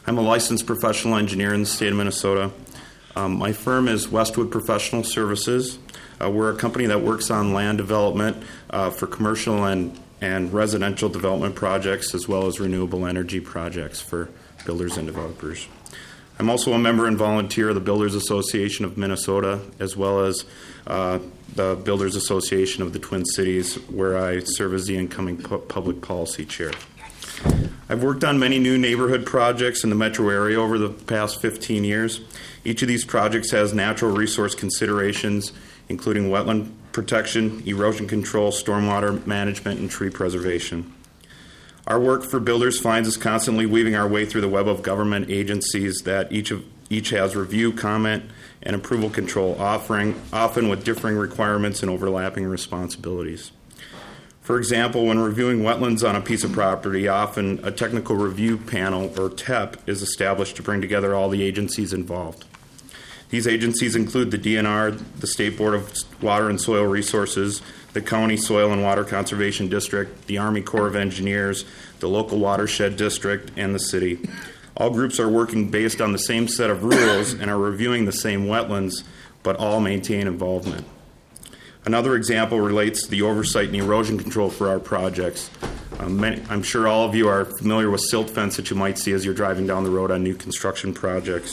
I'm a licensed professional engineer in the state of Minnesota. Um, my firm is Westwood Professional Services. Uh, we're a company that works on land development uh, for commercial and, and residential development projects, as well as renewable energy projects for builders and developers. I'm also a member and volunteer of the Builders Association of Minnesota, as well as uh, the Builders Association of the Twin Cities, where I serve as the incoming pu- public policy chair. I've worked on many new neighborhood projects in the metro area over the past fifteen years. Each of these projects has natural resource considerations, including wetland protection, erosion control, stormwater management, and tree preservation. Our work for builders finds us constantly weaving our way through the web of government agencies that each of each has review, comment, and approval control, offering often with differing requirements and overlapping responsibilities. For example, when reviewing wetlands on a piece of property, often a technical review panel, or T E P, is established to bring together all the agencies involved. These agencies include the D N R, the State Board of Water and Soil Resources, the County Soil and Water Conservation District, the Army Corps of Engineers, the local watershed district, and the city. All groups are working based on the same set of rules and are reviewing the same wetlands, but all maintain involvement. Another example relates to the oversight and erosion control for our projects. Um, many, I'm sure all of you are familiar with silt fence that you might see as you're driving down the road on new construction projects.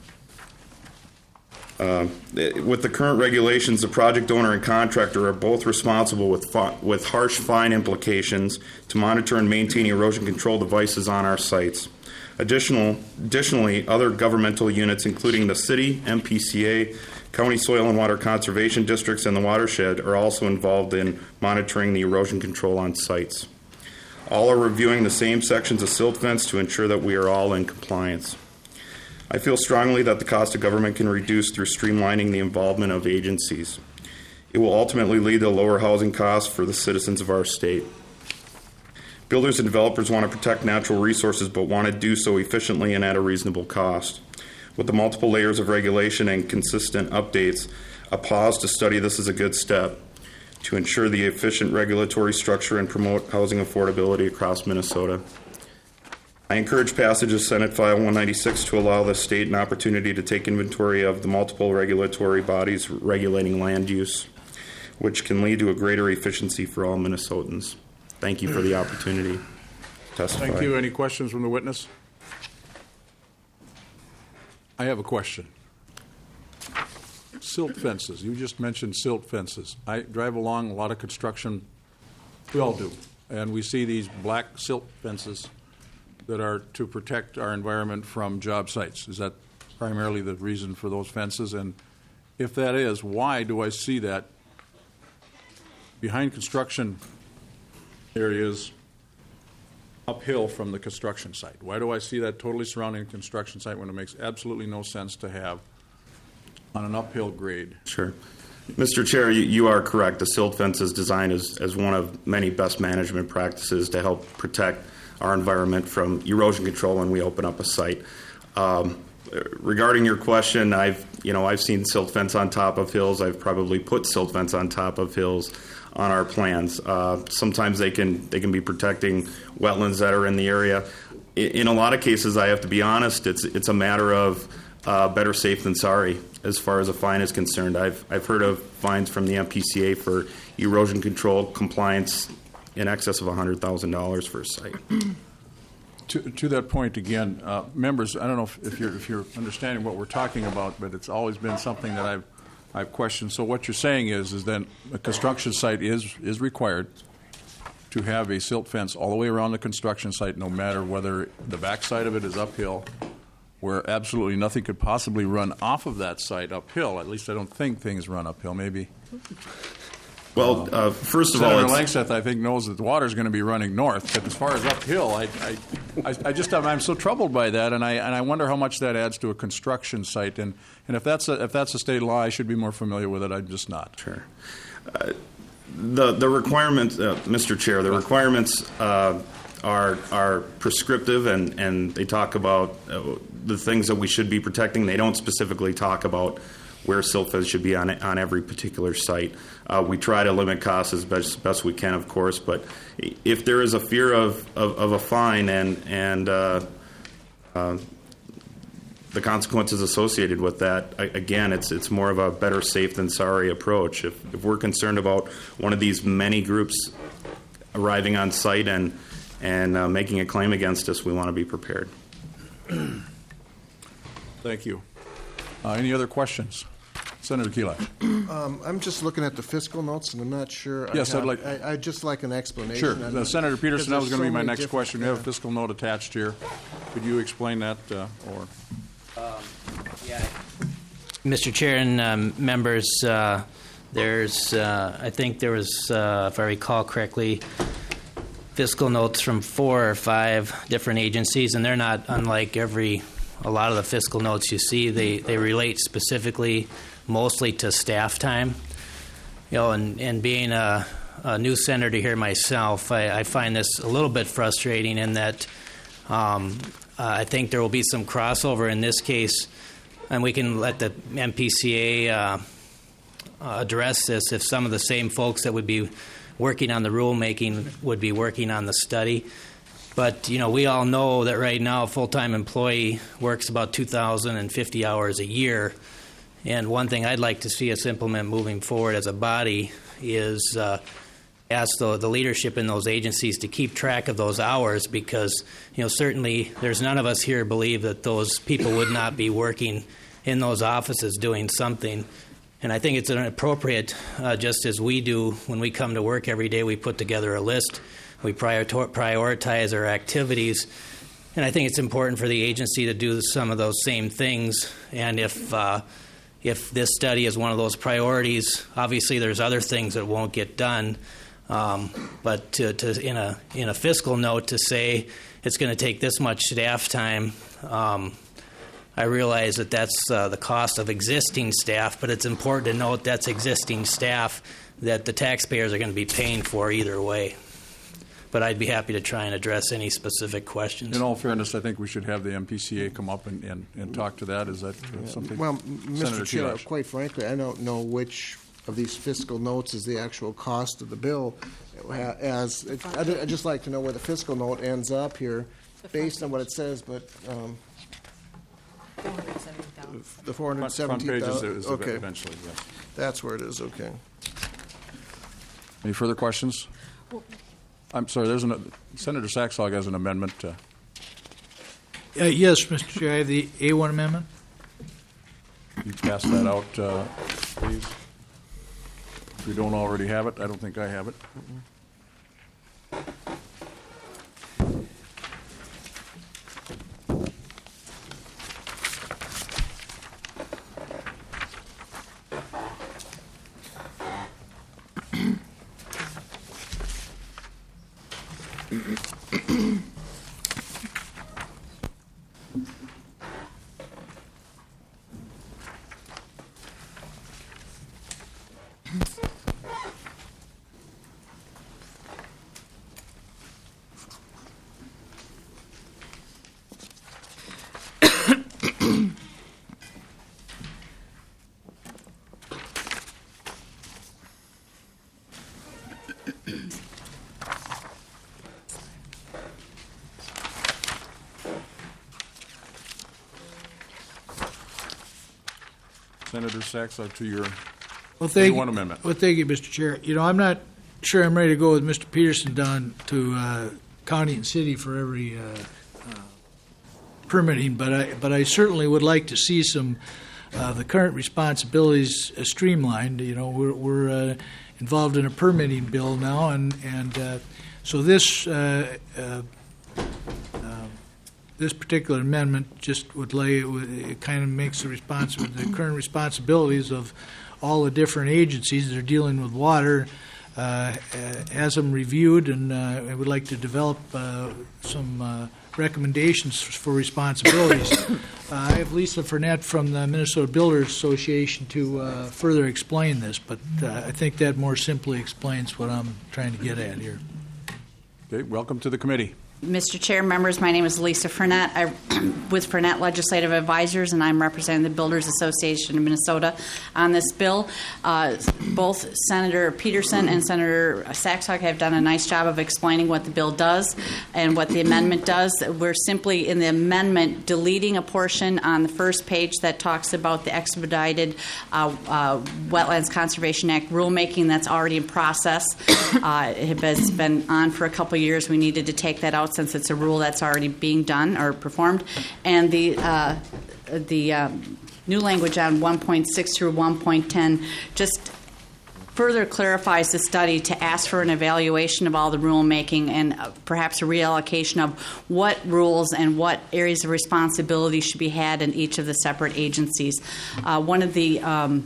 Uh, with the current regulations, the project owner and contractor are both responsible with, fi- with harsh fine implications to monitor and maintain erosion control devices on our sites. Additional, additionally, other governmental units, including the city, M P C A, County Soil and Water Conservation Districts, and the watershed, are also involved in monitoring the erosion control on sites. All are reviewing the same sections of silt fence to ensure that we are all in compliance. I feel strongly that the cost of government can reduce through streamlining the involvement of agencies. It will ultimately lead to lower housing costs for the citizens of our state. Builders and developers want to protect natural resources, but want to do so efficiently and at a reasonable cost. With the multiple layers of regulation and consistent updates, a pause to study this is a good step to ensure the efficient regulatory structure and promote housing affordability across Minnesota. I encourage passage of Senate File one ninety-six to allow the state an opportunity to take inventory of the multiple regulatory bodies regulating land use, which can lead to a greater efficiency for all Minnesotans. Thank you for the opportunity to testify. Thank you. Any questions from the witness? I have a question. Silt fences. You just mentioned silt fences. I drive along a lot of construction. We all do. And we see these black silt fences that are to protect our environment from job sites. Is that primarily the reason for those fences? And if that is, why do I see that behind construction areas uphill from the construction site? Why do I see that totally surrounding a construction site when it makes absolutely no sense to have on an uphill grade? Sure. Mister Chair, you, you are correct. The silt fence is designed as, as one of many best management practices to help protect our environment from erosion control when we open up a site. Um, regarding your question, I've you know I've seen silt fence on top of hills. I've probably put silt fence on top of hills on our plans. Uh, sometimes they can they can be protecting wetlands that are in the area. In, in a lot of cases, I have to be honest, it's it's a matter of uh, better safe than sorry as far as a fine is concerned. I've I've heard of fines from the M P C A for erosion control compliance in excess of one hundred thousand dollars for a site. To, to that point again, uh, members, I don't know if, if you're if you're understanding what we're talking about, but it's always been something that I've I've questioned. So what you're saying is is that a construction site is is required to have a silt fence all the way around the construction site, no matter whether the back side of it is uphill, where absolutely nothing could possibly run off of that site uphill. At least I don't think things run uphill. Maybe. Well, uh, first of Senator all, it's, Langseth, I think, knows that the water is going to be running north. But as far as uphill, I, I, I, I just I'm, I'm so troubled by that, and I and I wonder how much that adds to a construction site. And, and if that's a, if that's a state law, I should be more familiar with it. I'm just not. Sure. Uh, the the requirements, uh, Mister Chair, the requirements uh, are are prescriptive, and, and they talk about uh, the things that we should be protecting. They don't specifically talk about where silt fence should be on on every particular site. Uh, we try to limit costs as best, best we can, of course, but if there is a fear of, of, of a fine and and uh, uh, the consequences associated with that. I, again, it's it's more of a better safe than sorry approach. If, if we're concerned about one of these many groups arriving on site and and uh, making a claim against us, we want to be prepared. Thank you. Uh, any other questions? Senator Keeler. Um, I'm just looking at the fiscal notes, and I'm not sure. Yes, I I'd have, like- I, I'd just like an explanation. Sure. on Uh, it, Senator Peterson, that because was going to there's be my so many next different- question. You have a yeah. fiscal note attached here. Could you explain that, uh, or? Yeah. Mister Chair and um, members, uh, there's, uh, I think there was, uh, if I recall correctly, fiscal notes from four or five different agencies, and they're not unlike every, a lot of the fiscal notes you see. They, they relate specifically mostly to staff time. You know, and, and being a, a new senator here myself, I, I find this a little bit frustrating in that um, uh, I think there will be some crossover in this case, and we can let the M P C A uh, uh, address this if some of the same folks that would be working on the rulemaking would be working on the study. But, you know, we all know that right now a full-time employee works about two thousand fifty hours a year. And one thing I'd like to see us implement moving forward as a body is uh, ask the, the leadership in those agencies to keep track of those hours, because, you know, certainly there's none of us here believe that those people would not be working in those offices doing something. And I think it's inappropriate, uh, just as we do when we come to work every day, we put together a list, we prior- prioritize our activities, and I think it's important for the agency to do some of those same things. And if uh, if this study is one of those priorities, obviously there's other things that won't get done. Um, but to, to in a in a fiscal note to say it's going to take this much staff time, um, I realize that that's uh, the cost of existing staff, but it's important to note that's existing staff that the taxpayers are going to be paying for either way. But I'd be happy to try and address any specific questions. In all fairness, I think we should have the M P C A come up and, and, and talk to that. Is that uh, something? Well, m- Mister Senator Chair, Kelash? quite frankly, I don't know which of these fiscal notes is the actual cost of the bill. As I'd, I'd just like to know where the fiscal note ends up here, based on what it says. But um, the four hundred seventeen Front page is, thousand. is Okay, eventually, yes. that's where it is. Okay. Any further questions? I'm sorry, there's an, Senator Saxog has an amendment. Uh, Uh, yes, Mister Chair, I have the A one amendment. you pass that out, uh, please. If you don't already have it, I don't think I have it. Senator Saxog, to your Well, thank A one you. amendment. Well, thank you, Mister Chair. You know, I'm not sure I'm ready to go with Mister Peterson down to uh, county and city for every uh, uh, permitting, but I but I certainly would like to see some uh, the current responsibilities uh, streamlined. You know, we're we're uh, involved in a permitting bill now, and and uh, so this. Uh, uh, This particular amendment just would lay, it kind of makes the respons- the current responsibilities of all the different agencies that are dealing with water, uh, has them reviewed, and uh, I would like to develop uh, some uh, recommendations for responsibilities. uh, I have Lisa Fournette from the Minnesota Builders Association to uh, further explain this, but uh, I think that more simply explains what I'm trying to get at here. Okay, welcome to the committee. Mister Chair, members, my name is Lisa Furnett. I'm with Furnett Legislative Advisors, and I'm representing the Builders Association of Minnesota on this bill. Uh, both Senator Peterson and Senator Saxog have done a nice job of explaining what the bill does and what the amendment does. We're simply, in the amendment, deleting a portion on the first page that talks about the expedited uh, uh, Wetlands Conservation Act rulemaking that's already in process. Uh, it has been on for a couple of years. We needed to take that out since it's a rule that's already being done or performed. And the uh, the um, new language on one point six through one point ten just further clarifies the study to ask for an evaluation of all the rulemaking and uh, perhaps a reallocation of what rules and what areas of responsibility should be had in each of the separate agencies. Uh, one of the um,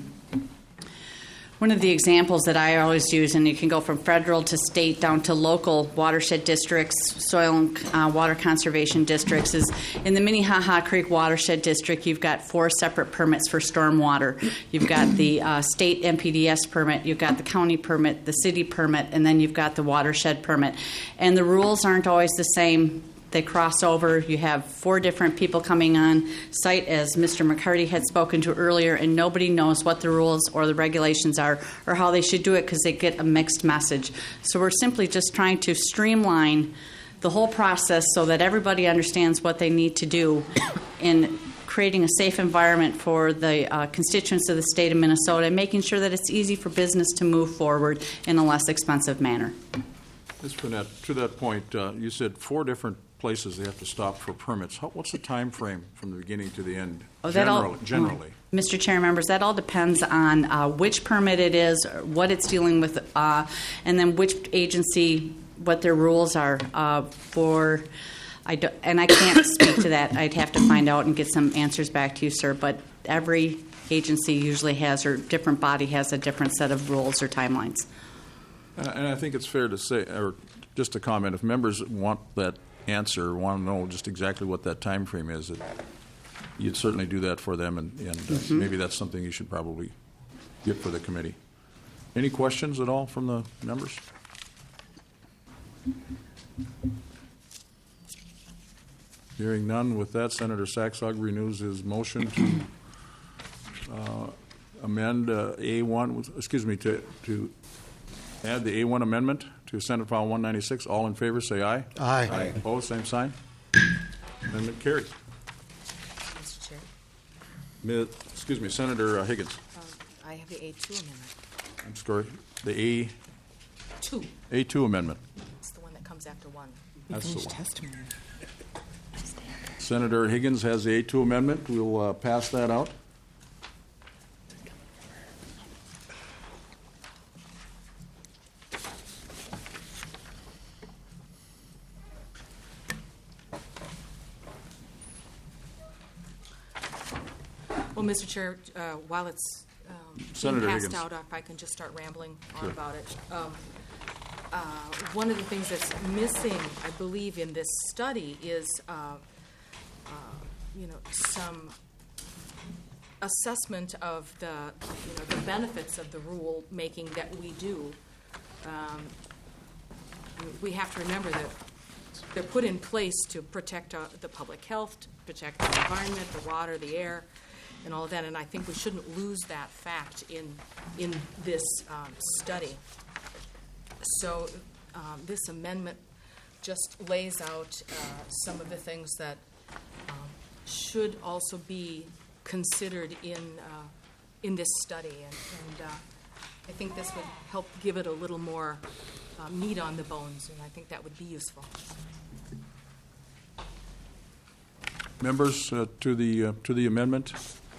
One of the examples that I always use, and you can go from federal to state down to local watershed districts, soil and uh, water conservation districts, is in the Minnehaha Creek Watershed District, you've got four separate permits for stormwater. You've got the uh, state M P D S permit, you've got the county permit, the city permit, and then you've got the watershed permit. And the rules aren't always the same. They cross over. You have four different people coming on site, as Mister McCarty had spoken to earlier, and nobody knows what the rules or the regulations are or how they should do it because they get a mixed message. So we're simply just trying to streamline the whole process so that everybody understands what they need to do in creating a safe environment for the uh, constituents of the state of Minnesota and making sure that it's easy for business to move forward in a less expensive manner. Miz Burnett, to that point, uh, you said four different places they have to stop for permits. How, what's the time frame from the beginning to the end? Oh, that generally, all, generally. Mister Chair, members, that all depends on uh, which permit it is, what it's dealing with, uh, and then which agency, what their rules are uh, for. I do, and I can't speak to that. I'd have to find out and get some answers back to you, sir. But every agency usually has, or different body has, a different set of rules or timelines. And, and I think it's fair to say, or just a comment, if members want that answer, want to know just exactly what that time frame is, that you'd certainly do that for them, and, and uh, mm-hmm. maybe that's something you should probably get for the committee. Any questions at all from the members? Hearing none, with that, Senator Saxog renews his motion to uh, amend uh, A one, excuse me, to, to add the A one amendment to Senate File one ninety-six. All in favor, say aye. Aye. Aye. Opposed, same sign. Amendment carried. Mister Chair. Mid, excuse me, Senator uh, Higgins. Um, I have the A two amendment. I'm sorry, the A Two. A two amendment. It's the one that comes after one. That's the one. Testimony. Senator Higgins has the A two amendment. We'll uh, pass that out. Well, Mister Chair, uh, while it's um, being Senator passed Higgins. out, if I can just start rambling on Sure. about it. Um, uh, one of the things that's missing, I believe, in this study is, uh, uh, you know, some assessment of the, you know, the benefits of the rule making that we do. Um, we have to remember that they're put in place to protect uh, the public health, to protect the environment, the water, the air, and all of that. And I think we shouldn't lose that fact in in this um, study. So um, this amendment just lays out uh, some of the things that um, should also be considered in uh, in this study, and, and uh, I think this would help give it a little more uh, meat on the bones, and I think that would be useful. Members, uh, to the uh, to the amendment.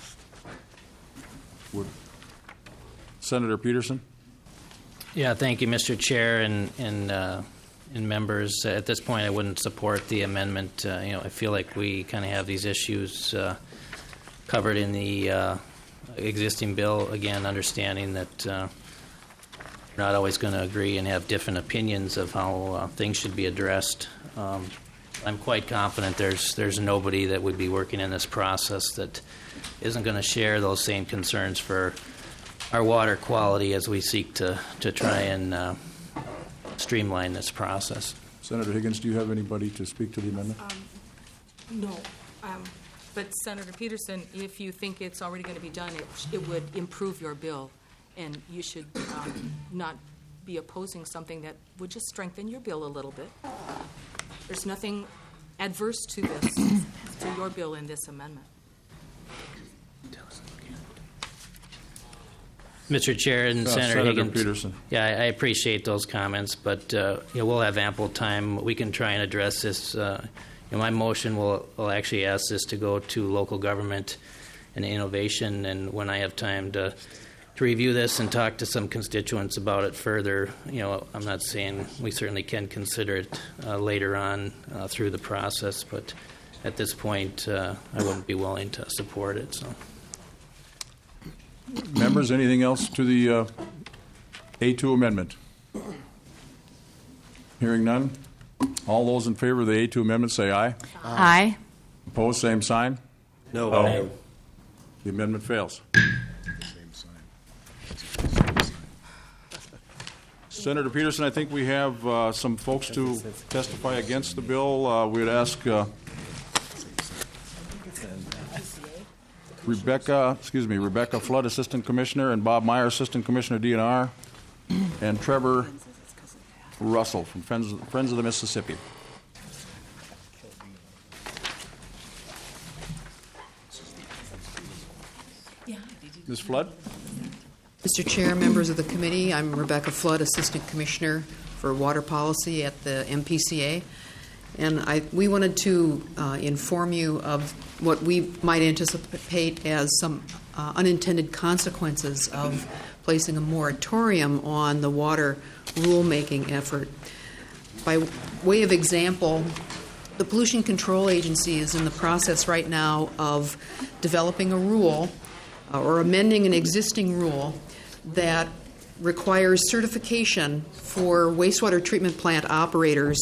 Would Senator Peterson? Yeah, thank you, Mister Chair, and and, uh, and members. At this point, I wouldn't support the amendment. Uh, you know, I feel like we kind of have these issues uh, covered in the uh, existing bill. Again, understanding that uh, we're not always going to agree and have different opinions of how uh, things should be addressed. Um, I'm quite confident there's there's nobody that would be working in this process that isn't going to share those same concerns for our water quality as we seek to, to try and uh, streamline this process. Senator Higgins, do you have anybody to speak to the amendment? Um, No, um, but Senator Peterson, if you think it's already going to be done, it, it would improve your bill, and you should um, not be opposing something that would just strengthen your bill a little bit. There's nothing adverse to this, to your bill in this amendment. Mister Chair and Uh, Senator, Senator Higgins. Peterson. Yeah, I, I appreciate those comments, but uh, you know, we'll have ample time. We can try and address this. Uh, you know, my motion will, will actually ask this to go to local government and innovation, and when I have time to to review this and talk to some constituents about it further, you know, I'm not saying we certainly can consider it uh, later on uh, through the process, but at this point, uh, I wouldn't be willing to support it. So. Members, anything else to the uh, A two amendment? Hearing none. All those in favor of the A two amendment say aye. Aye. Opposed, same sign. No. No. The amendment fails. Senator Peterson, I think we have uh, some folks to testify against the bill. Uh, we'd ask uh, Rebecca, excuse me, Rebecca Flood, Assistant Commissioner, and Bob Meyer, Assistant Commissioner, D N R, and Trevor Russell from Friends, Friends of the Mississippi. Miz Flood? Mister Chair, members of the committee, I'm Rebecca Flood, Assistant Commissioner for Water Policy at the M P C A. And I, we wanted to uh, inform you of what we might anticipate as some uh, unintended consequences of placing a moratorium on the water rulemaking effort. By way of example, the Pollution Control Agency is in the process right now of developing a rule uh, or amending an existing rule that requires certification for wastewater treatment plant operators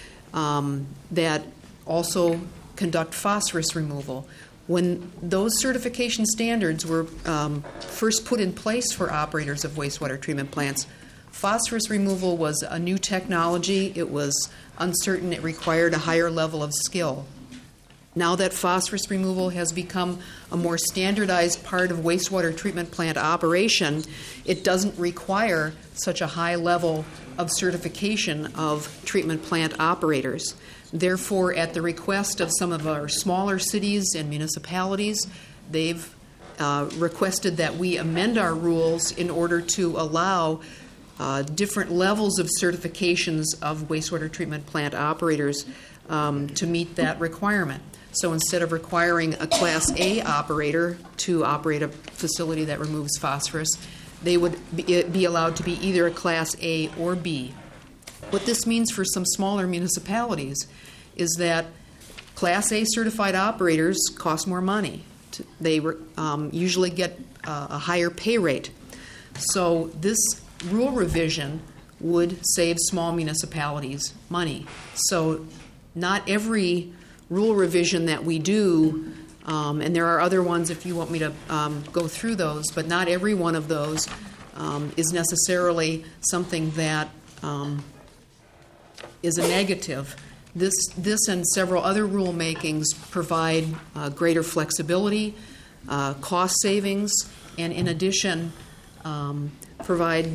um, that also conduct phosphorus removal. When those certification standards were um, first put in place for operators of wastewater treatment plants, phosphorus removal was a new technology. It was uncertain. It required a higher level of skill. Now that phosphorus removal has become a more standardized part of wastewater treatment plant operation, it doesn't require such a high level of certification of treatment plant operators. Therefore, at the request of some of our smaller cities and municipalities, they've uh, requested that we amend our rules in order to allow uh, different levels of certifications of wastewater treatment plant operators um, to meet that requirement. So instead of requiring a Class A operator to operate a facility that removes phosphorus, they would be, be allowed to be either a Class A or B. What this means for some smaller municipalities is that Class A certified operators cost more money. They um, usually get uh, a higher pay rate. So this rule revision would save small municipalities money. So not every rule revision that we do, um, and there are other ones if you want me to um, go through those, but not every one of those um, is necessarily something that um, is a negative. This, this and several other rulemakings provide uh, greater flexibility, uh, cost savings, and in addition, um, provide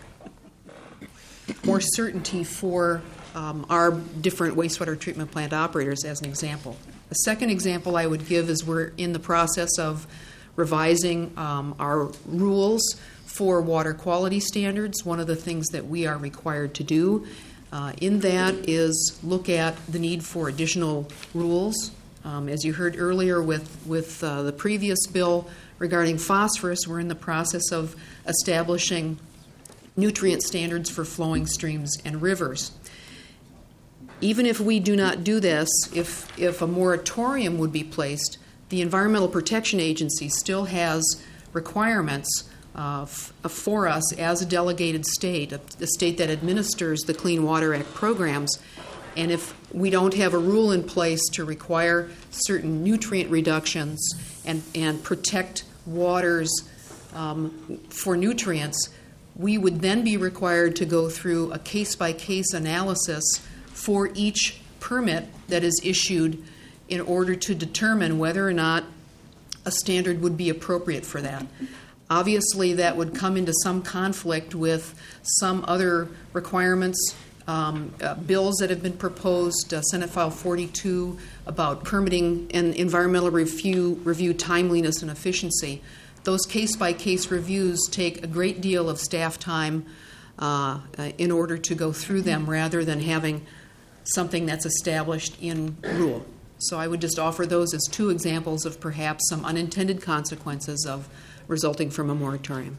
more certainty for um, our different wastewater treatment plant operators, as an example. A second example I would give is we're in the process of revising um, our rules for water quality standards. One of the things that we are required to do uh, in that is look at the need for additional rules. Um, as you heard earlier with, with uh, the previous bill regarding phosphorus, we're in the process of establishing nutrient standards for flowing streams and rivers. Even if we do not do this, if, if a moratorium would be placed, the Environmental Protection Agency still has requirements uh, f- for us as a delegated state, a, a state that administers the Clean Water Act programs. And if we don't have a rule in place to require certain nutrient reductions and, and protect waters um, for nutrients, we would then be required to go through a case-by-case analysis for each permit that is issued in order to determine whether or not a standard would be appropriate for that. Obviously, that would come into some conflict with some other requirements, um, uh, bills that have been proposed, uh, Senate File forty-two, about permitting and environmental review, review timeliness and efficiency. Those case-by-case reviews take a great deal of staff time uh, uh, in order to go through them rather than having something that's established in rule. So I would just offer those as two examples of perhaps some unintended consequences of resulting from a moratorium.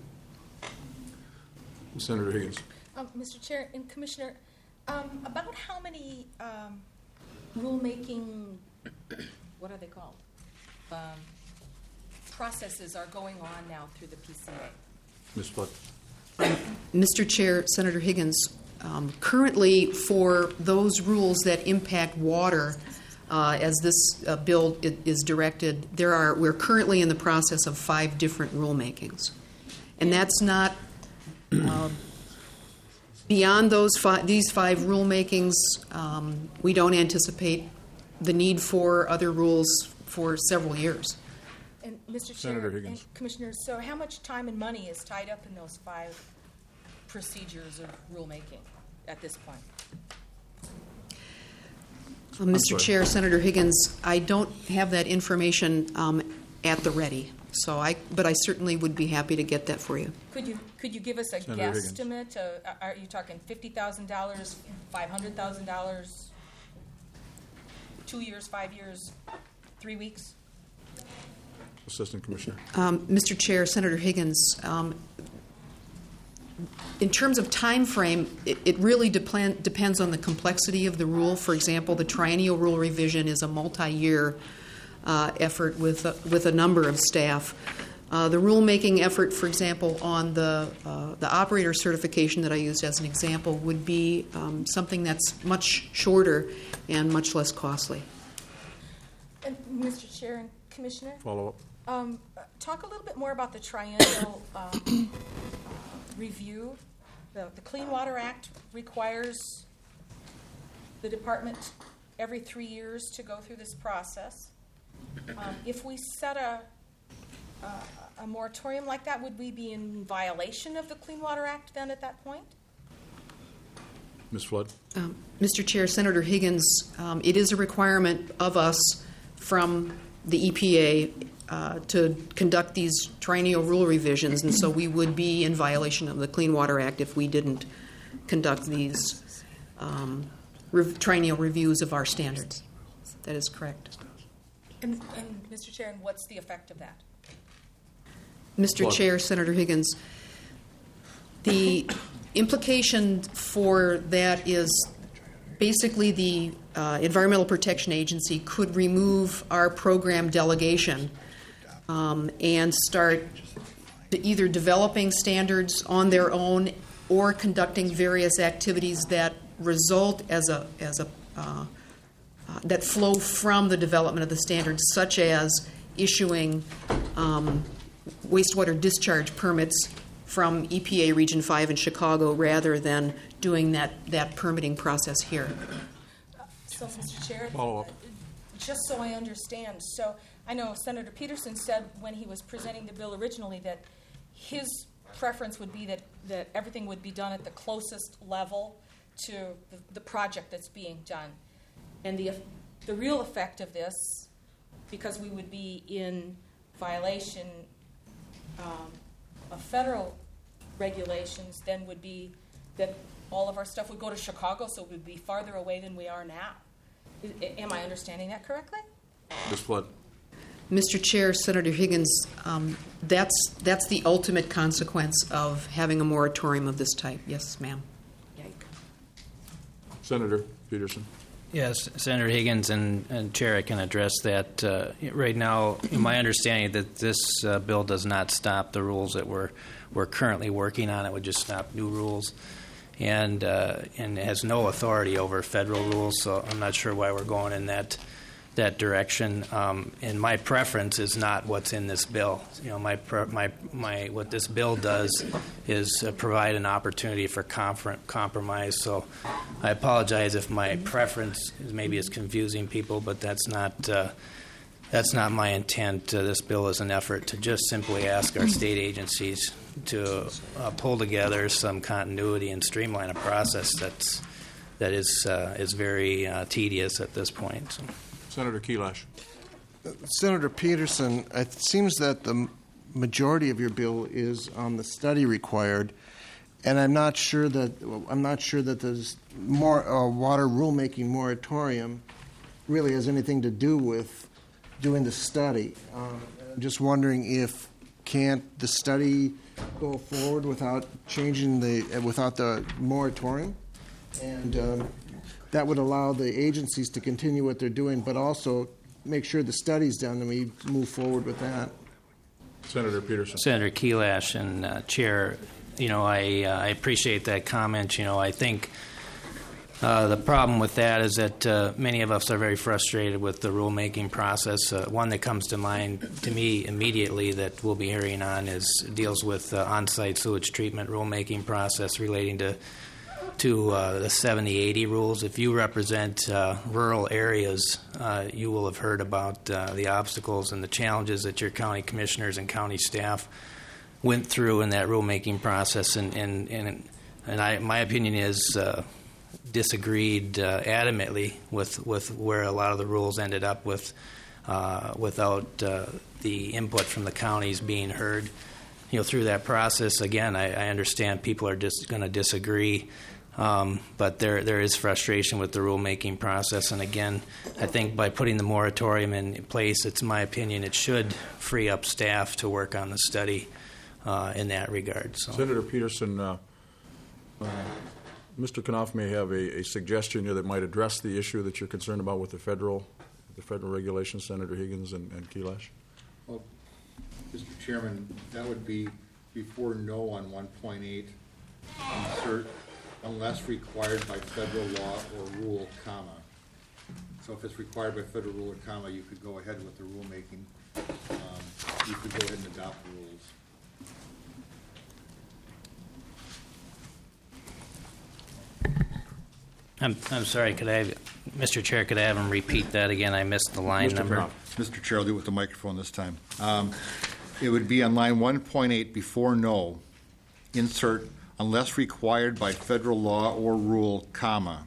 Senator Higgins. Um, Mister Chair and Commissioner, um, about how many um, rulemaking, what are they called, um, processes are going on now through the P C A? Miz Flood. Mister Chair, Senator Higgins, um, currently for those rules that impact water, uh, as this uh, bill i- is directed, there are we're currently in the process of five different rulemakings, and that's not uh, beyond those five, these five rulemakings. Um, we don't anticipate the need for other rules for several years. And Mister Senator Chair Higgins. and Commissioners, so how much time and money is tied up in those five procedures of rulemaking at this point? Uh, Mister sorry. Chair, Senator Higgins, I don't have that information um, at the ready, so I, but I certainly would be happy to get that for you. Could you could you give us a Senator Higgins. guesstimate? Uh, are you talking fifty thousand dollars, five hundred thousand dollars, two years, five years, three weeks? Assistant Commissioner. Um, Mister Chair, Senator Higgins, um, in terms of time frame, it, it really depend, depends on the complexity of the rule. For example, the triennial rule revision is a multi-year uh, effort with a, with a number of staff. Uh, the rulemaking effort, for example, on the uh, the operator certification that I used as an example, would be um, something that's much shorter and much less costly. And Mister Chair and Commissioner, Follow up. um, uh, talk a little bit more about the triennial um, review. The, the Clean Water Act requires the department every three years to go through this process. Um, if we set a, a a moratorium like that, would we be in violation of the Clean Water Act then at that point? Miz Flood. Um, Mister Chair, Senator Higgins, um, it is a requirement of us from the E P A uh, to conduct these triennial rule revisions, and so we would be in violation of the Clean Water Act if we didn't conduct these um, re- triennial reviews of our standards. That is correct. And, and Mister Chair, and what's the effect of that? Mister Well- Chair, Senator Higgins, the implication for that is basically the uh, Environmental Protection Agency could remove our program delegation um, and start either developing standards on their own or conducting various activities that result as a as a uh, uh, that flow from the development of the standards, such as issuing um, wastewater discharge permits from E P A Region five in Chicago rather than doing that, that permitting process here. So, Mister Chair, Follow up. just so I understand, so I know Senator Peterson said when he was presenting the bill originally that his preference would be that, that everything would be done at the closest level to the, the project that's being done. And the, the real effect of this, because we would be in violation um, of federal regulations, then would be that all of our stuff would go to Chicago, so it would be farther away than we are now. I- Am I understanding that correctly? Miz Flood. Mister Chair, Senator Higgins, um, that's, that's the ultimate consequence of having a moratorium of this type. Yes, ma'am. Senator Peterson. Yes, Senator Higgins and, and Chair, I can address that. Uh, right now, in my understanding that this uh, bill does not stop the rules that we're, we're currently working on. It would just stop new rules. And, uh, and it has no authority over federal rules, so I'm not sure why we're going in that that direction. Um, and my preference is not what's in this bill. You know, my pre- my my what this bill does is uh, provide an opportunity for confer- compromise. So I apologize if my preference is maybe is confusing people, but that's not uh, that's not my intent. Uh, this bill is an effort to just simply ask our state agencies to uh, pull together some continuity and streamline a process that's that is uh, is very uh, tedious at this point. So. Senator Kelash. Senator Peterson, it seems that the majority of your bill is on the study required, and I'm not sure that I'm not sure that the more uh, water rulemaking moratorium really has anything to do with doing the study. Um, I'm just wondering if can't the study go forward without changing the uh, without the moratorium, and um, that would allow the agencies to continue what they're doing, but also make sure the study's done and we move forward with that. Senator Peterson. Senator Kelash and uh, Chair, you know, I uh, I appreciate that comment. You know, I think uh, the problem with that is that uh, many of us are very frustrated with the rulemaking process. Uh, one that comes to mind to me immediately that we'll be hearing on is deals with uh, on-site sewage treatment rulemaking process relating to to uh, the seventy eighty rules. If you represent uh, rural areas, uh, you will have heard about uh, the obstacles and the challenges that your county commissioners and county staff went through in that rulemaking process. And and and, and I, my opinion is uh, disagreed uh, adamantly with, with where a lot of the rules ended up with uh, without uh, the input from the counties being heard. You know, through that process, again, I, I understand people are just going to disagree. Um, but there there is frustration with the rulemaking process. And again, I think by putting the moratorium in place, it's my opinion it should free up staff to work on the study uh, in that regard. So. Senator Peterson, uh, uh, Mister Knopf may have a, a suggestion here that might address the issue that you're concerned about with the federal the federal regulations, Senator Higgins and, and Kelash. Well, Mister Chairman, that would be before no on one point eight, insert unless required by federal law or rule, comma. So if it's required by federal rule or comma, you could go ahead with the rulemaking. Um, you could go ahead and adopt the rules. I'm I'm sorry. Could I, have, Mister Chair? Could I have him repeat that again? I missed the line Mister number. Knopf. Mister Chair, I'll do it with the microphone this time. Um, it would be on line one point eight before no, insert unless required by federal law or rule, comma.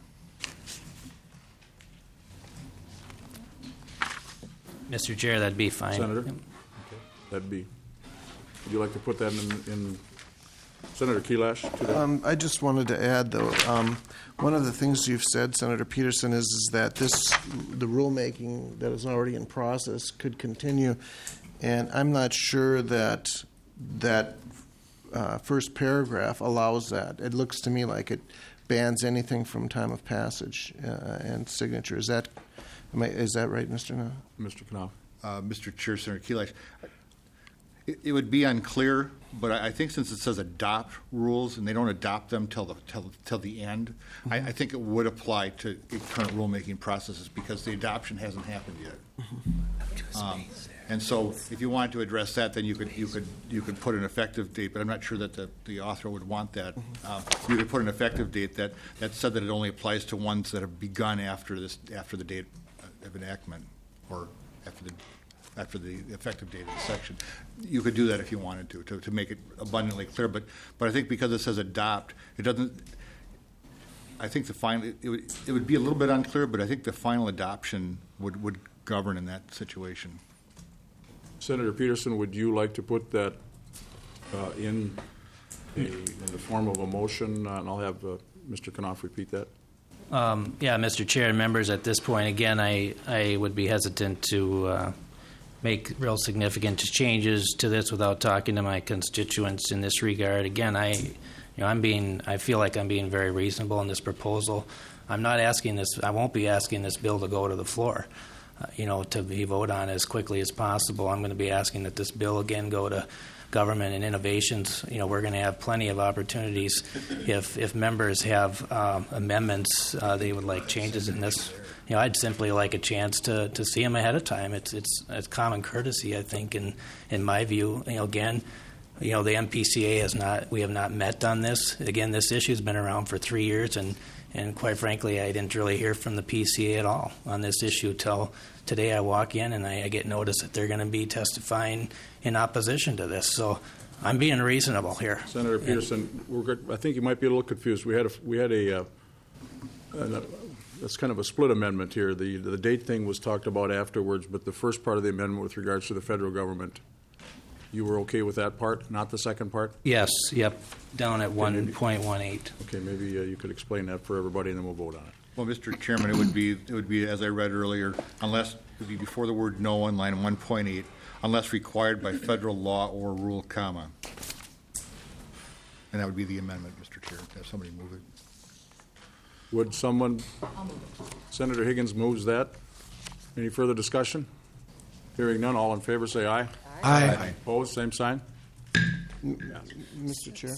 Mister Chair, that'd be fine. Senator? Okay. That'd be. Would you like to put that in, in Senator Kelash? To that? Um, I just wanted to add, though, um, one of the things you've said, Senator Peterson, is, is that this, the rulemaking that is already in process could continue, and I'm not sure that that uh, first paragraph allows that. It looks to me like it bans anything from time of passage uh, and signature. Is that am I, is that right, Mister Knopf? Mister Knopf. Uh, Mister Chair, Senator Kelash, it, it would be unclear, but I, I think since it says adopt rules and they don't adopt them till the till, till the end, mm-hmm. I, I think it would apply to current rulemaking processes because the adoption hasn't happened yet. Mm-hmm. Um, and so, if you wanted to address that, then you could you could you could put an effective date. But I'm not sure that the, the author would want that. Mm-hmm. Um, you could put an effective date that, that said that it only applies to ones that have begun after this after the date of enactment or after the after the effective date of the section. You could do that if you wanted to, to, to make it abundantly clear. But but I think because it says adopt, it doesn't. I think the final it, it would it would be a little bit unclear, but I think the final adoption would, would govern in that situation. Senator Peterson, would you like to put that uh, in a, in the form of a motion? Uh, and I'll have uh, Mister Knopf repeat that. Um, yeah, Mister Chair and members, at this point, again, I, I would be hesitant to uh, make real significant changes to this without talking to my constituents in this regard. Again, I, you know, I'm being, I feel like I'm being very reasonable in this proposal. I'm not asking this, I won't be asking this bill to go to the floor, uh, you know, to be voted on as quickly as possible. I'm going to be asking that this bill again go to government and innovations, you know, we're going to have plenty of opportunities if if members have um, amendments uh, they would like changes in this. You know, I'd simply like a chance to, to see them ahead of time. It's it's it's common courtesy, I think, in in my view. You know, again, you know, the M P C A has not we have not met on this. Again, this issue's been around for three years, and and quite frankly, I didn't really hear from the P C A at all on this issue till today. I walk in and I, I get notice that they're going to be testifying in opposition to this. So I'm being reasonable here. Senator Peterson, we're good. I think you might be a little confused. We had a we had a. Uh, an, uh, That's kind of a split amendment here. The the date thing was talked about afterwards, but the first part of the amendment with regards to the federal government, you were okay with that part, not the second part? Yes, yep, down at one point one eight. Okay, maybe uh, you could explain that for everybody, and then we'll vote on it. Well, Mister Chairman, it would be, it would be, as I read earlier, unless, it would be before the word no on line one point eight, unless required by federal law or rule, comma. And that would be the amendment, Mister Chair. Have somebody move it. Would someone, Senator Higgins moves that. Any further discussion? Hearing none, all in favor say aye. Aye. Aye. Opposed, same sign. Mister Chair,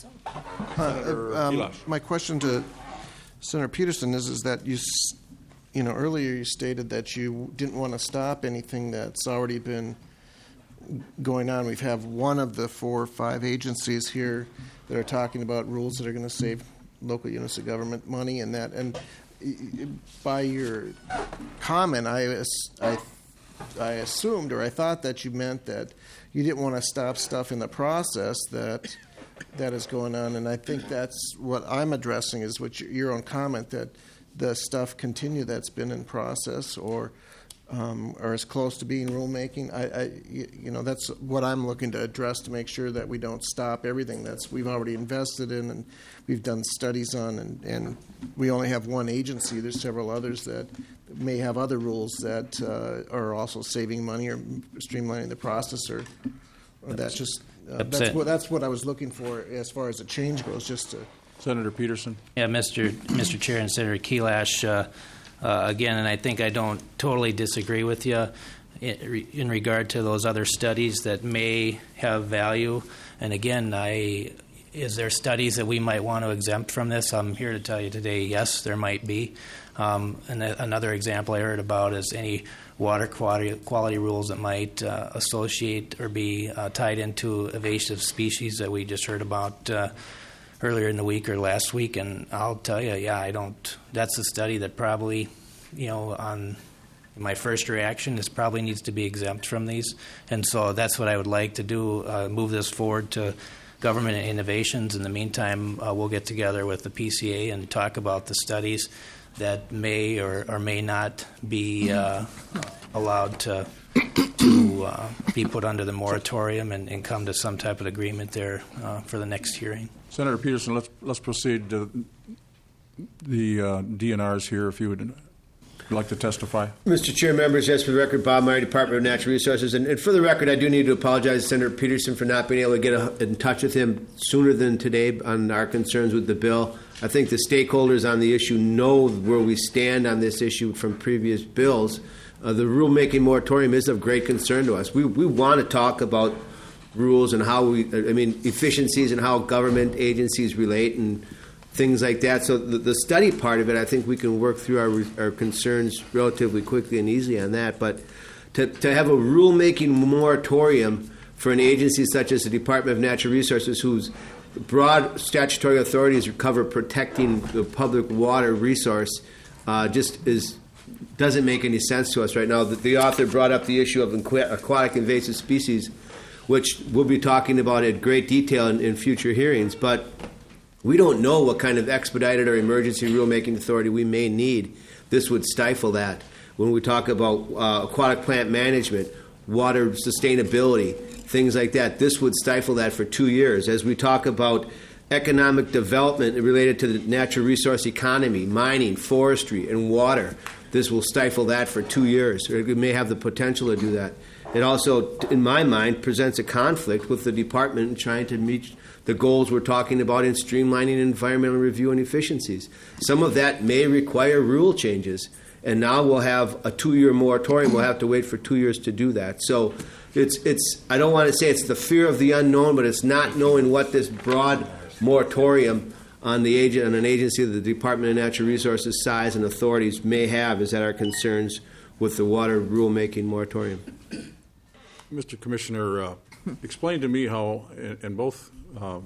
uh, um, my question to Senator Peterson is, is that you, s- you know, earlier you stated that you didn't want to stop anything that's already been going on. We have one of the four or five agencies here that are talking about rules that are going to save local units of government money and that. And by your comment, I, I, I assumed or I thought that you meant that you didn't want to stop stuff in the process that that is going on. And I think that's what I'm addressing is what your, your own comment, that the stuff continue that's been in process or um, or is close to being rulemaking. I, I, you know, that's what I'm looking to address to make sure that we don't stop everything that's we've already invested in and we've done studies on, and, and we only have one agency. There's several others that may have other rules that uh, are also saving money or streamlining the process, or, or that's just uh, that's what that's what I was looking for as far as the change goes. Just to Senator Peterson. Yeah, Mister Mister Chair and Senator Kelash, uh, uh, again, and I think I don't totally disagree with you in, in regard to those other studies that may have value. And again, I is there studies that we might want to exempt from this? I'm here to tell you today, yes, there might be. Um, and a, another example I heard about is any water quality, quality rules that might uh, associate or be uh, tied into invasive species that we just heard about uh, earlier in the week or last week. And I'll tell you, yeah, I don't. That's a study that probably, you know, on my first reaction is probably needs to be exempt from these. And so that's what I would like to do, uh, move this forward to government innovations. In the meantime, uh, we'll get together with the P C A and talk about the studies that may or, or may not be uh, allowed to to uh, be put under the moratorium and, and come to some type of agreement there uh, for the next hearing. Senator Peterson, let's let's proceed to the uh, D N Rs here, if you would like to testify. Mister Chair, members, yes, for the record, Bob Meyer, Department of Natural Resources. And, and for the record, I do need to apologize to Senator Peterson for not being able to get a, in touch with him sooner than today on our concerns with the bill. I think the stakeholders on the issue know where we stand on this issue from previous bills. Uh, the rulemaking moratorium is of great concern to us. We, we want to talk about rules and how we, I mean, efficiencies and how government agencies relate and things like that. So the, the study part of it, I think we can work through our, our concerns relatively quickly and easily on that. But to, to have a rulemaking moratorium for an agency such as the Department of Natural Resources, whose broad statutory authorities cover protecting the public water resource, uh, just is doesn't make any sense to us right now. The, the author brought up the issue of aquatic invasive species, which we'll be talking about at great detail in, in future hearings. But we don't know what kind of expedited or emergency rulemaking authority we may need. This would stifle that. When we talk about uh, aquatic plant management, water sustainability, things like that, this would stifle that for two years. As we talk about economic development related to the natural resource economy, mining, forestry, and water, this will stifle that for two years, or it may have the potential to do that. It also, in my mind, presents a conflict with the department in trying to meet the goals we're talking about in streamlining environmental review and efficiencies. Some of that may require rule changes, and now we'll have a two-year moratorium. We'll have to wait for two years to do that. So it's, it's, I don't want to say it's the fear of the unknown, but it's not knowing what this broad moratorium on the agent, on an agency of the Department of Natural Resources size and authorities may have is that our concerns with the water rulemaking moratorium. Mister Commissioner, uh, explain to me how, and, and both uh,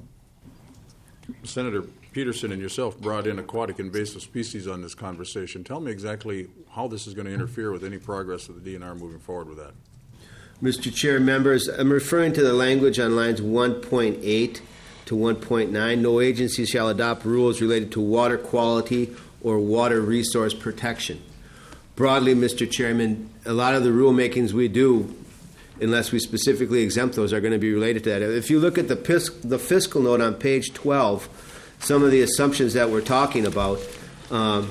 Senator Peterson and yourself brought in aquatic invasive species on this conversation. Tell me exactly how this is going to interfere with any progress of the D N R moving forward with that. Mister Chair, members, I'm referring to the language on lines one point eight to one point nine. No agency shall adopt rules related to water quality or water resource protection. Broadly, Mister Chairman, a lot of the rulemakings we do, unless we specifically exempt those, are going to be related to that. If you look at the, pis- the fiscal note on page twelve, some of the assumptions that we're talking about, um,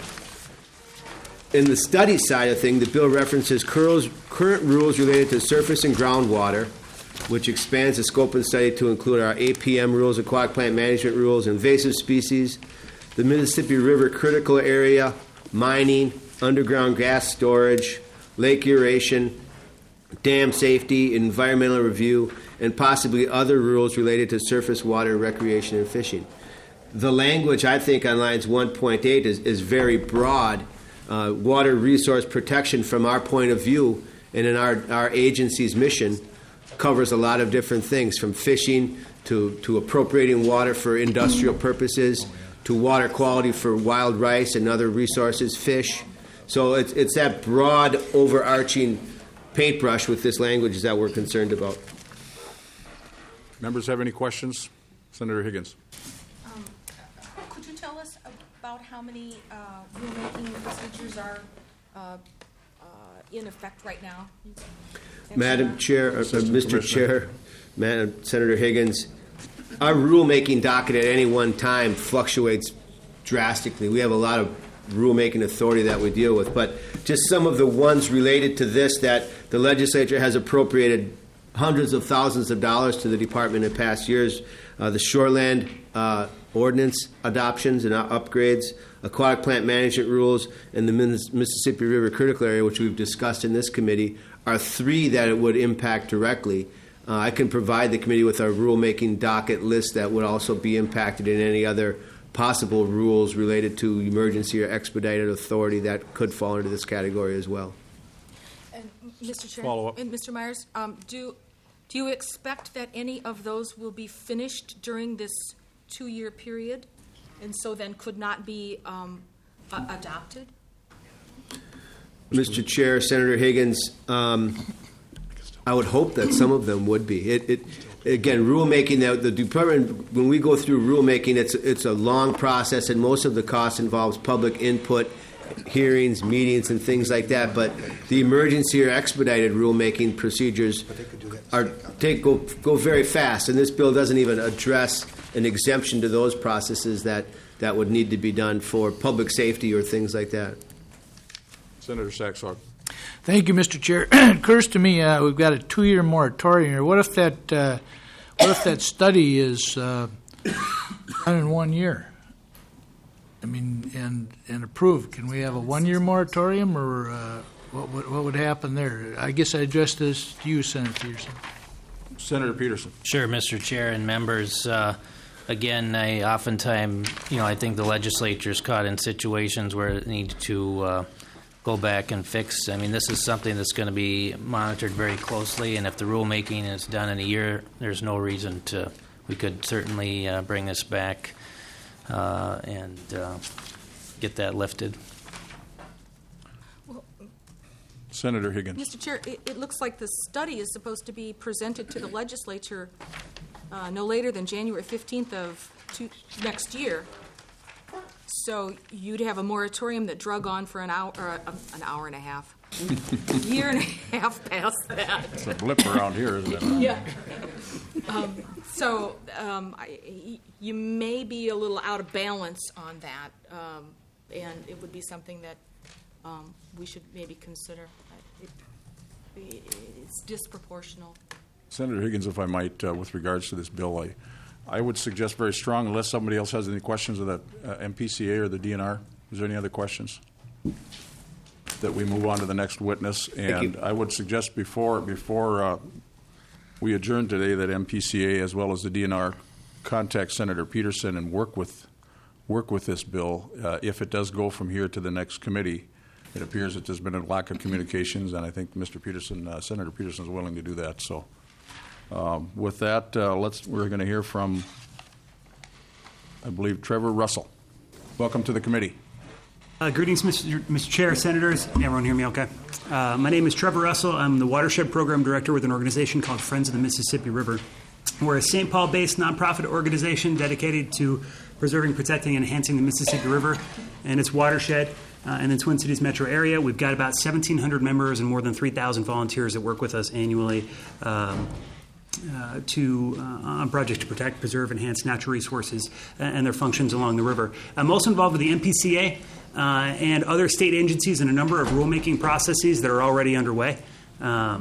in the study side of things, the bill references curls, current rules related to surface and groundwater, which expands the scope of the study to include our A P M rules, aquatic plant management rules, invasive species, the Mississippi River critical area, mining, underground gas storage, lake aeration, dam safety, environmental review, and possibly other rules related to surface water recreation and fishing. The language, I think, on lines one point eight is, is very broad. Uh, water resource protection, from our point of view and in our, our agency's mission, covers a lot of different things, from fishing to, to appropriating water for industrial purposes, to water quality for wild rice and other resources, fish. So it's, it's that broad, overarching paintbrush with this language that we're concerned about. Members have any questions? Senator Higgins. Um, could you tell us about how many uh, rulemaking procedures are uh, uh, in effect right now? Madam Chair, uh, Mister Chair, Madam Senator Higgins, our rulemaking docket at any one time fluctuates drastically. We have a lot of rulemaking authority that we deal with, but just some of the ones related to this that the legislature has appropriated hundreds of thousands of dollars to the department in past years, uh, the shoreland uh, ordinance adoptions and upgrades, aquatic plant management rules, and the Mississippi River critical area, which we've discussed in this committee, are three that it would impact directly. Uh, I can provide the committee with our rulemaking docket list that would also be impacted in any other possible rules related to emergency or expedited authority that could fall into this category as well. And Mister Chair, follow up. And Mister Myers, um, do do you expect that any of those will be finished during this two-year period, and so then could not be um, uh, adopted? Mister Chair, Senator Higgins, um, I would hope that some of them would be. It, it, again, rulemaking, the, the department, when we go through rulemaking, it's, it's a long process, and most of the cost involves public input, hearings, meetings, and things like that. But the emergency or expedited rulemaking procedures are take go, go very fast, and this bill doesn't even address an exemption to those processes that, that would need to be done for public safety or things like that. Senator Saxog. Thank you, Mister Chair. It occurs to me uh, we've got a two-year moratorium here. What if that uh, what if that study is uh, done in one year? I mean, and and approved. Can we have a one-year moratorium, or uh, what, what what would happen there? I guess I address this to you, Senator Peterson. Senator Peterson. Sure, Mister Chair and members. Uh, again, I oftentimes, you know, I think the legislature is caught in situations where it needs to uh, go back and fix. I mean, this is something that's going to be monitored very closely, and if the rulemaking is done in a year, there's no reason to. We could certainly uh, bring this back uh, and uh, get that lifted. Well, Senator Higgins. Mister Chair, it, it looks like the study is supposed to be presented to the legislature uh, no later than January fifteenth of two, next year. So you'd have a moratorium that drug on for an hour, or a, an hour and a half, a year and a half past that. It's a blip around here, isn't it? Yeah. Um, so um, I, you may be a little out of balance on that, um, and it would be something that um, we should maybe consider. It, it's disproportional. Senator Higgins, if I might, uh, with regards to this bill, I, I would suggest very strong, unless somebody else has any questions of the uh, M P C A or the D N R. Is there any other questions? That we move on to the next witness. And I would suggest before before uh, we adjourn today, that M P C A as well as the D N R contact Senator Peterson and work with work with this bill. Uh, if it does go from here to the next committee, it appears that there's been a lack of communications, and I think Mister Peterson, uh, Senator Peterson, is willing to do that. So, um, with that, uh, let's we're going to hear from, I believe, Trevor Russell. Welcome to the committee. Uh, greetings, Mister Mister Chair, Senators. Everyone hear me okay? Uh, my name is Trevor Russell. I'm the Watershed Program Director with an organization called Friends of the Mississippi River. We're a Saint Paul-based nonprofit organization dedicated to preserving, protecting, and enhancing the Mississippi River and its watershed uh, in the Twin Cities metro area. We've got about seventeen hundred members and more than three thousand volunteers that work with us annually um, Uh, to uh, on projects to protect, preserve, enhance natural resources and their functions along the river. I'm also involved with the M P C A uh, and other state agencies in a number of rulemaking processes that are already underway, um,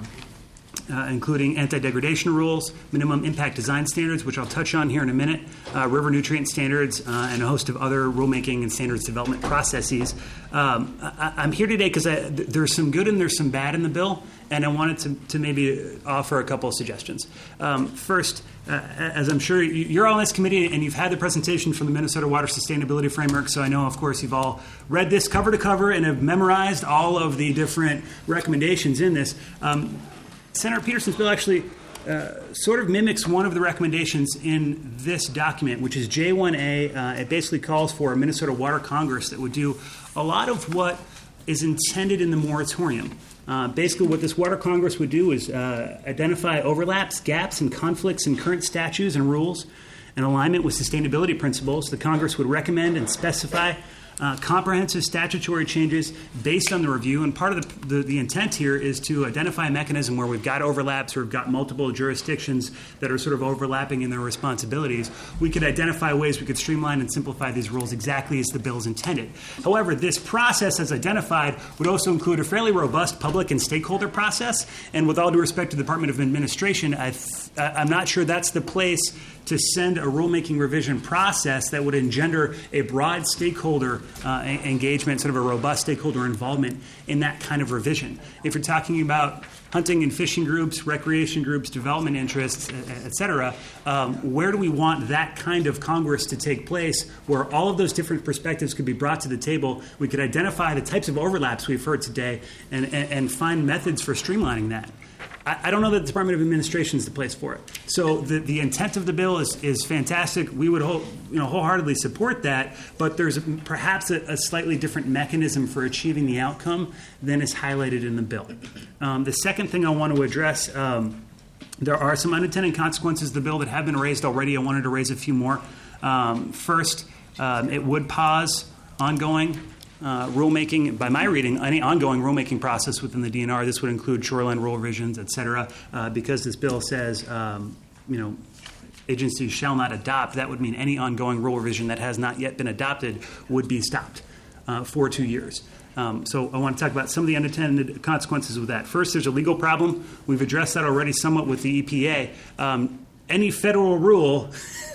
uh, including anti-degradation rules, minimum impact design standards, which I'll touch on here in a minute, uh, river nutrient standards, uh, and a host of other rulemaking and standards development processes. Um, I, I'm here today because th- there's some good and there's some bad in the bill, and I wanted to, to maybe offer a couple of suggestions. Um, first, uh, as I'm sure you're all on this committee and you've had the presentation from the Minnesota Water Sustainability Framework, so I know, of course, you've all read this cover to cover and have memorized all of the different recommendations in this. Um, Senator Peterson's bill actually uh, sort of mimics one of the recommendations in this document, which is J one A. Uh, it basically calls for a Minnesota Water Congress that would do a lot of what is intended in the moratorium. Uh, basically, what this Water Congress would do is uh, identify overlaps, gaps, and conflicts in current statutes and rules in alignment with sustainability principles. The Congress would recommend and specify uh, comprehensive statutory changes based on the review. And part of the, the, the intent here is to identify a mechanism where we've got overlaps or we've got multiple jurisdictions that are sort of overlapping in their responsibilities. We could identify ways we could streamline and simplify these rules exactly as the bill is intended. However, this process, as identified, would also include a fairly robust public and stakeholder process. And with all due respect to the Department of Administration, I th- I'm not sure that's the place to send a rulemaking revision process that would engender a broad stakeholder uh, engagement, sort of a robust stakeholder involvement in that kind of revision. If you're talking about hunting and fishing groups, recreation groups, development interests, et cetera, um, where do we want that kind of Congress to take place where all of those different perspectives could be brought to the table? We could identify the types of overlaps we've heard today and, and, and find methods for streamlining that. I don't know that the Department of Administration is the place for it. So the, the intent of the bill is, is fantastic. We would whole, you know, wholeheartedly support that, but there's perhaps a, a slightly different mechanism for achieving the outcome than is highlighted in the bill. Um, the second thing I want to address, um, there are some unintended consequences of the bill that have been raised already. I wanted to raise a few more. Um, first, um, it would pause ongoing Uh, rulemaking, by my reading, any ongoing rulemaking process within the D N R. This would include shoreline rule revisions, et cetera, uh, because this bill says, um, you know, agencies shall not adopt. That would mean any ongoing rule revision that has not yet been adopted would be stopped uh, for two years. Um, so I want to talk about some of the unintended consequences of that. First, there's a legal problem. We've addressed that already somewhat with the E P A. Um, any federal rule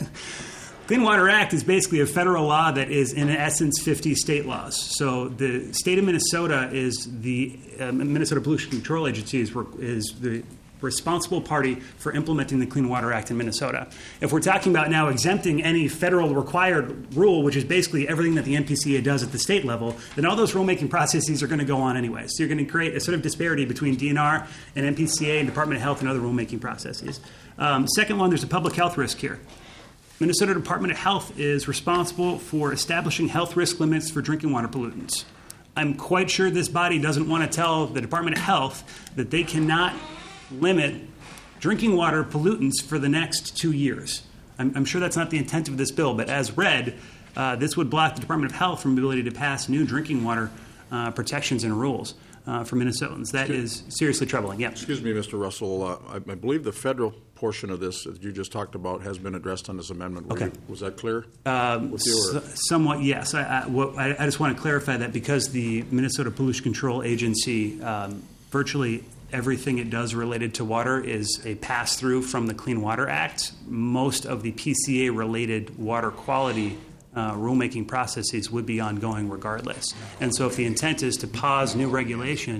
Clean Water Act is basically a federal law that is, in essence, fifty state laws. So the state of Minnesota is the uh, Minnesota Pollution Control Agency is, is the responsible party for implementing the Clean Water Act in Minnesota. If we're talking about now exempting any federal required rule, which is basically everything that the M P C A does at the state level, then all those rulemaking processes are going to go on anyway. So you're going to create a sort of disparity between D N R and M P C A and Department of Health and other rulemaking processes. Um, second one, there's a public health risk here. Minnesota Department of Health is responsible for establishing health risk limits for drinking water pollutants. I'm quite sure this body doesn't want to tell the Department of Health that they cannot limit drinking water pollutants for the next two years. I'm, I'm sure that's not the intent of this bill, but as read, uh, this would block the Department of Health from the ability to pass new drinking water uh, protections and rules uh, for Minnesotans. That is seriously troubling. Yeah. Excuse me, Mister Russell. Uh, I, I believe the federal portion of this that you just talked about has been addressed on this amendment. Were Okay. you, was that clear? Um, with you, or? s- somewhat, yes. I, I, what, I, I just want to clarify that because the Minnesota Pollution Control Agency, um, virtually everything it does related to water is a pass-through from the Clean Water Act. Most of the P C A-related water quality uh, rulemaking processes would be ongoing regardless. And so if the intent is to pause new regulation,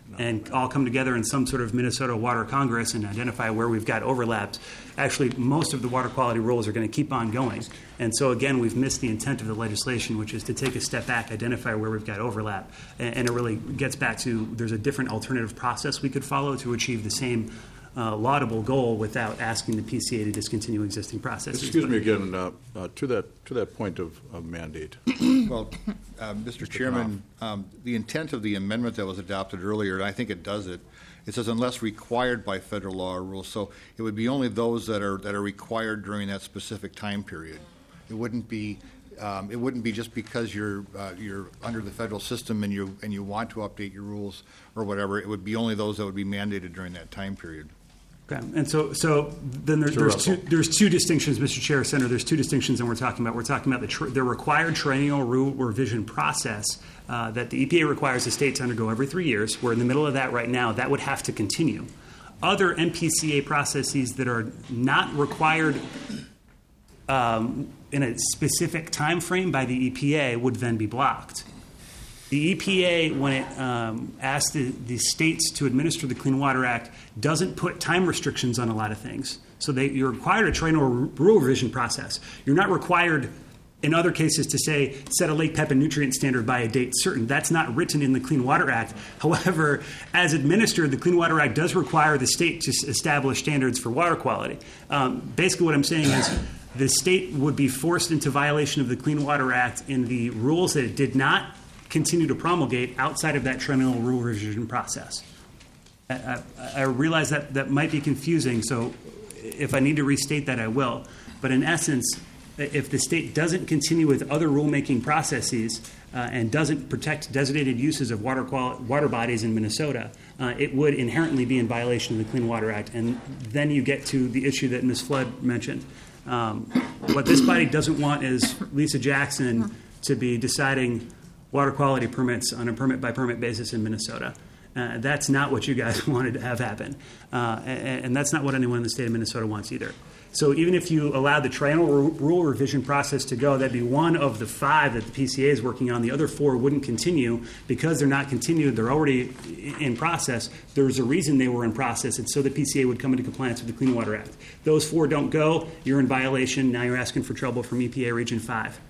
and all come together in some sort of Minnesota Water Congress and identify where we've got overlaps. Actually, most of the water quality rules are going to keep on going. And so, again, we've missed the intent of the legislation, which is to take a step back, identify where we've got overlap. And, and it really gets back to there's a different alternative process we could follow to achieve the same uh, laudable goal without asking the P C A to discontinue existing processes. Excuse me again, uh, uh, to that to that point of, of mandate. Well, uh, Mister Chairman, um, the intent of the amendment that was adopted earlier, and I think it does it, it says unless required by federal law or rule. So it would be only those that are that are required during that specific time period. It wouldn't be um, it wouldn't be just because you're uh, you're under the federal system and you and you want to update your rules or whatever. It would be only those that would be mandated during that time period. Okay. And so, so then there, there's two there's two distinctions, Mister Chair, Senator. There's two distinctions that we're talking about. We're talking about the tr- the required triennial rule revision process uh, that the E P A requires the state to undergo every three years. We're in the middle of that right now. That would have to continue. Other M P C A processes that are not required um, in a specific time frame by the E P A would then be blocked. The E P A, when it um, asks the, the states to administer the Clean Water Act, doesn't put time restrictions on a lot of things. So they, you're required a triennial rule revision process. You're not required, in other cases, to say, set a Lake Pepin nutrient standard by a date certain. That's not written in the Clean Water Act. However, as administered, the Clean Water Act does require the state to establish standards for water quality. Um, basically what I'm saying is the state would be forced into violation of the Clean Water Act in the rules that it did not continue to promulgate outside of that triennial rule revision process. I, I, I realize that that might be confusing, so if I need to restate that, I will. But in essence, if the state doesn't continue with other rulemaking processes uh, and doesn't protect designated uses of water quali- water bodies in Minnesota, uh, it would inherently be in violation of the Clean Water Act. And then you get to the issue that Miz Flood mentioned. Um, what this body doesn't want is Lisa Jackson to be deciding water quality permits on a permit-by-permit basis in Minnesota. Uh, that's not what you guys wanted to have happen. Uh, and, and that's not what anyone in the state of Minnesota wants either. So even if you allow the triennial rule revision process to go, that'd be one of the five that the P C A is working on. The other four wouldn't continue. Because they're not continued, they're already in process. There's a reason they were in process. It's so the P C A would come into compliance with the Clean Water Act. Those four don't go, you're in violation. Now you're asking for trouble from E P A Region five.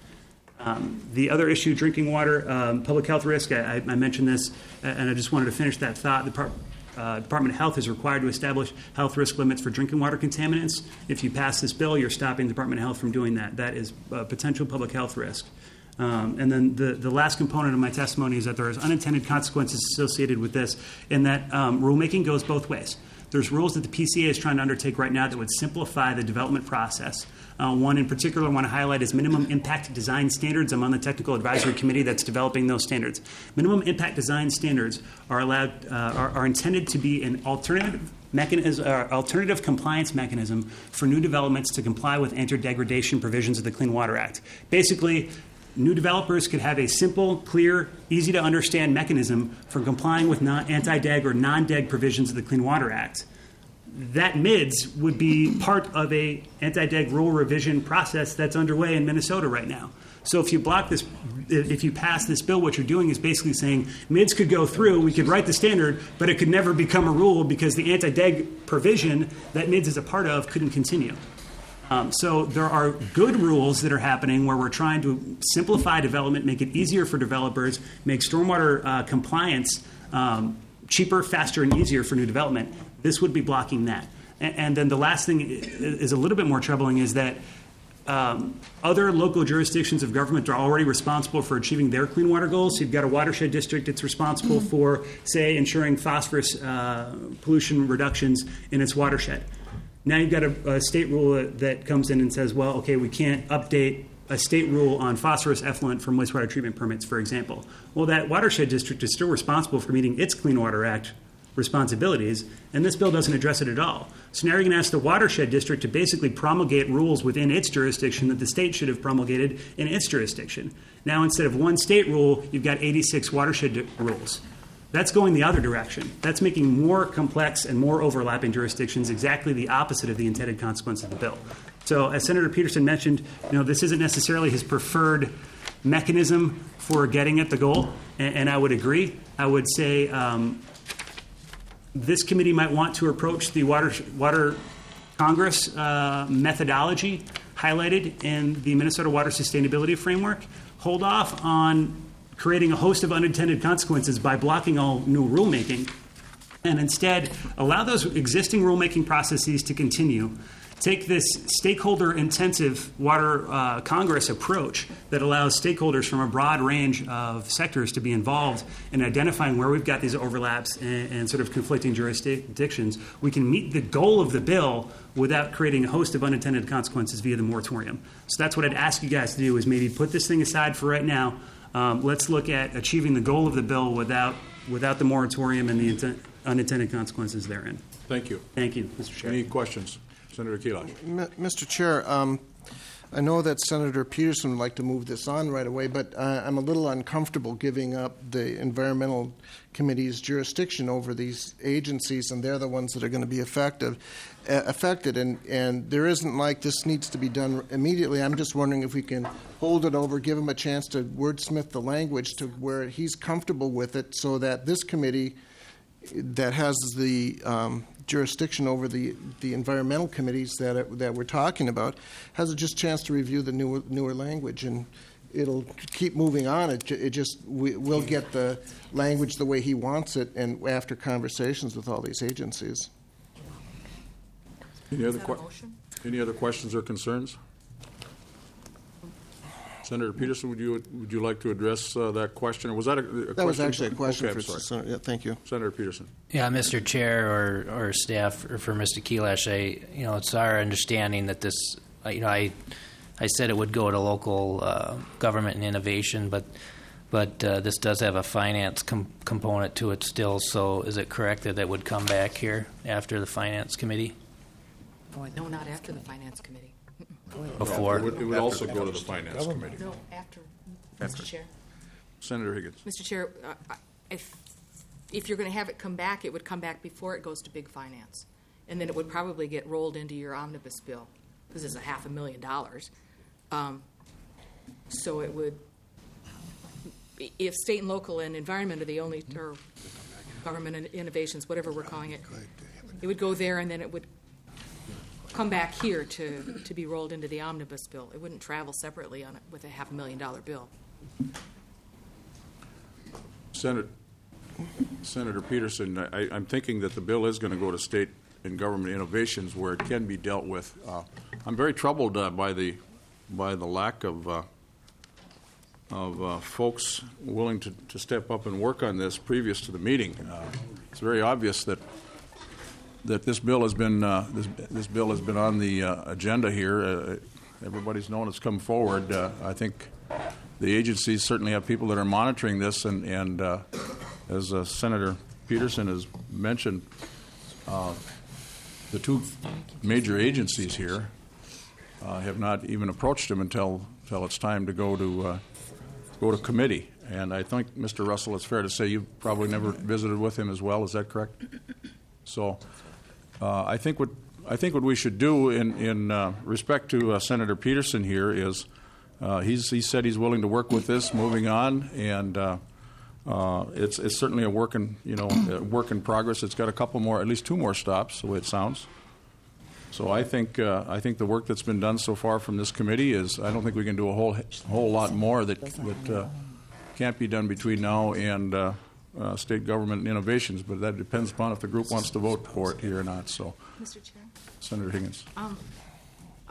Um, the other issue, drinking water, um, public health risk, I, I mentioned this, and I just wanted to finish that thought. The Depart- uh, Department of Health is required to establish health risk limits for drinking water contaminants. If you pass this bill, you're stopping the Department of Health from doing that. That is a potential public health risk. Um, and then the, the last component of my testimony is that there is unintended consequences associated with this, in that um, rulemaking goes both ways. There's rules that the P C A is trying to undertake right now that would simplify the development process. Uh, one in particular I want to highlight is minimum impact design standards. I'm on the technical advisory committee that's developing those standards. Minimum impact design standards are allowed uh, are, are intended to be an alternative mechanism, uh, alternative compliance mechanism for new developments to comply with anti-degradation provisions of the Clean Water Act. Basically, new developers could have a simple, clear, easy-to-understand mechanism for complying with non- anti-deg or non-deg provisions of the Clean Water Act. That M I D S would be part of a anti-deg rule revision process that's underway in Minnesota right now. So if you block this, if you pass this bill, what you're doing is basically saying M I D S could go through, we could write the standard, but it could never become a rule because the anti-deg provision that M I D S is a part of couldn't continue. Um, so there are good rules that are happening where we're trying to simplify development, make it easier for developers, make stormwater uh, compliance um, cheaper, faster, and easier for new development. This would be blocking that. And, and then the last thing is a little bit more troubling is that um, other local jurisdictions of government are already responsible for achieving their clean water goals. So you've got a watershed district that's responsible for, say, ensuring phosphorus uh, pollution reductions in its watershed. Now you've got a, a state rule that comes in and says, well, okay, we can't update a state rule on phosphorus effluent from wastewater treatment permits, for example. Well, that watershed district is still responsible for meeting its Clean Water Act responsibilities, and this bill doesn't address it at all. So now you're going to ask the watershed district to basically promulgate rules within its jurisdiction that the state should have promulgated in its jurisdiction. Now, instead of one state rule, you've got eighty-six watershed di- rules. That's going the other direction. That's making more complex and more overlapping jurisdictions, exactly the opposite of the intended consequence of the bill. So as Senator Peterson mentioned, you know, this isn't necessarily his preferred mechanism for getting at the goal, and, and I would agree. I would say um, this committee might want to approach the Water, water Congress uh, methodology highlighted in the Minnesota Water Sustainability Framework. Hold off on creating a host of unintended consequences by blocking all new rulemaking, and instead allow those existing rulemaking processes to continue. Take this stakeholder-intensive Water uh, Congress approach that allows stakeholders from a broad range of sectors to be involved in identifying where we've got these overlaps and, and sort of conflicting jurisdictions. We can meet the goal of the bill without creating a host of unintended consequences via the moratorium. So that's what I'd ask you guys to do, is maybe put this thing aside for right now. Um, let's look at achieving the goal of the bill without, without the moratorium and the intent, unintended consequences therein. Thank you. Thank you, Mister Chair. Any questions? Senator Kelash. M- Mister Chair, um, I know that Senator Peterson would like to move this on right away, but uh, I'm a little uncomfortable giving up the Environmental Committee's jurisdiction over these agencies, and they're the ones that are going to be effective, uh, affected. And, and there isn't like this needs to be done immediately. I'm just wondering if we can hold it over, give him a chance to wordsmith the language to where he's comfortable with it, so that this committee that has the um, jurisdiction over the, the environmental committees that are, that we're talking about has a just chance to review the newer newer language, and it'll keep moving on. It, it just we, we'll get the language the way he wants it, and after conversations with all these agencies. Any other que- any other questions or concerns? Senator Peterson, would you would you like to address uh, that question? Or was that a, a that question? was actually a question okay, for sorry. Senator. Yeah, thank you, Senator Peterson. Yeah, Mister Chair or, or staff, or for Mister Kelash, I you know it's our understanding that this uh, you know I I said it would go to local uh, government and innovation, but but uh, this does have a finance com- component to it still. So is it correct that it would come back here after the finance committee? No, not after the finance committee. Before. No, it would, it would also go to the finance committee. No, after, After. Mister Chair. Senator Higgins. Mister Chair, uh, if if you're going to have it come back, it would come back before it goes to big finance, and then it would probably get rolled into your omnibus bill, because it's a half a million dollars. Um, so it would, if state and local and environment are the only, or government and innovations, whatever we're calling it, it would go there, and then it would come back here to, to be rolled into the omnibus bill. It wouldn't travel separately on it with a half a million dollar bill. Senator, Senator Peterson, I, I'm thinking that the bill is going to go to state and government innovations where it can be dealt with. Uh, I'm very troubled uh, by the by the lack of uh, of uh, folks willing to, to step up and work on this previous to the meeting. Uh, it's very obvious that that this bill has been uh, this this bill has been on the uh, agenda here. Uh, everybody's known it's come forward. Uh, I think the agencies certainly have people that are monitoring this, and and uh, as uh, Senator Peterson has mentioned, uh, the two major agencies here uh, have not even approached him until until it's time to go to uh, go to committee. And I think, Mister Russell, it's fair to say you've probably never visited with him as well. Is that correct? So. Uh, I think what I think what we should do in in uh, respect to uh, Senator Peterson here is uh, he's he said he's willing to work with this moving on, and uh, uh, it's it's certainly a work in you know a work in progress. It's got a couple more, at least two more stops, the way it sounds. So I think uh, I think the work that's been done so far from this committee is I don't think we can do a whole whole lot more that that uh, can't be done between now and. Uh, Uh, state government innovations, but that depends upon if the group wants to vote for it here or not. So, Mister Chair, Senator Higgins, um, uh,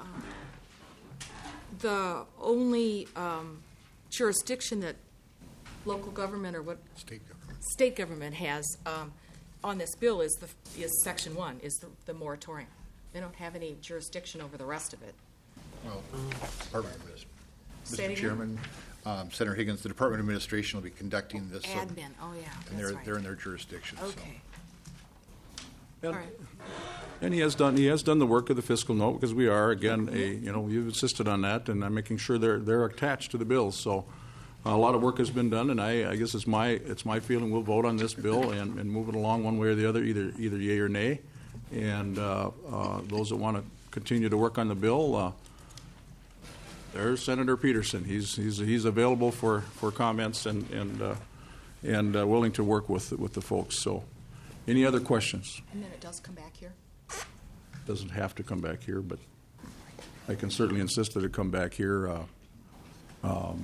the only um, jurisdiction that local government or what State government state government has um, on this bill is the is Section One, is the, the moratorium. They don't have any jurisdiction over the rest of it. Well, Department of Administration. Say it Mister again? Chairman, um, Senator Higgins, the Department of Administration will be conducting this. so- Admin, oh yeah, And they're, that's right. they're in their jurisdiction. so. Okay. All right. and he has done he has done the work of the fiscal note because we are again a you know you've insisted on that, and I'm making sure they're they're attached to the bill. So. Uh, a lot of work has been done, and I, I guess it's my it's my feeling we'll vote on this bill and, and move it along one way or the other, either either yay or nay. And uh, uh, those that want to continue to work on the bill, uh, there's Senator Peterson. He's he's he's available for, for comments and and uh, and uh, willing to work with with the folks. So, Any other questions? And then it does come back here? Doesn't have to come back here, but I can certainly insist that it come back here. Uh, um,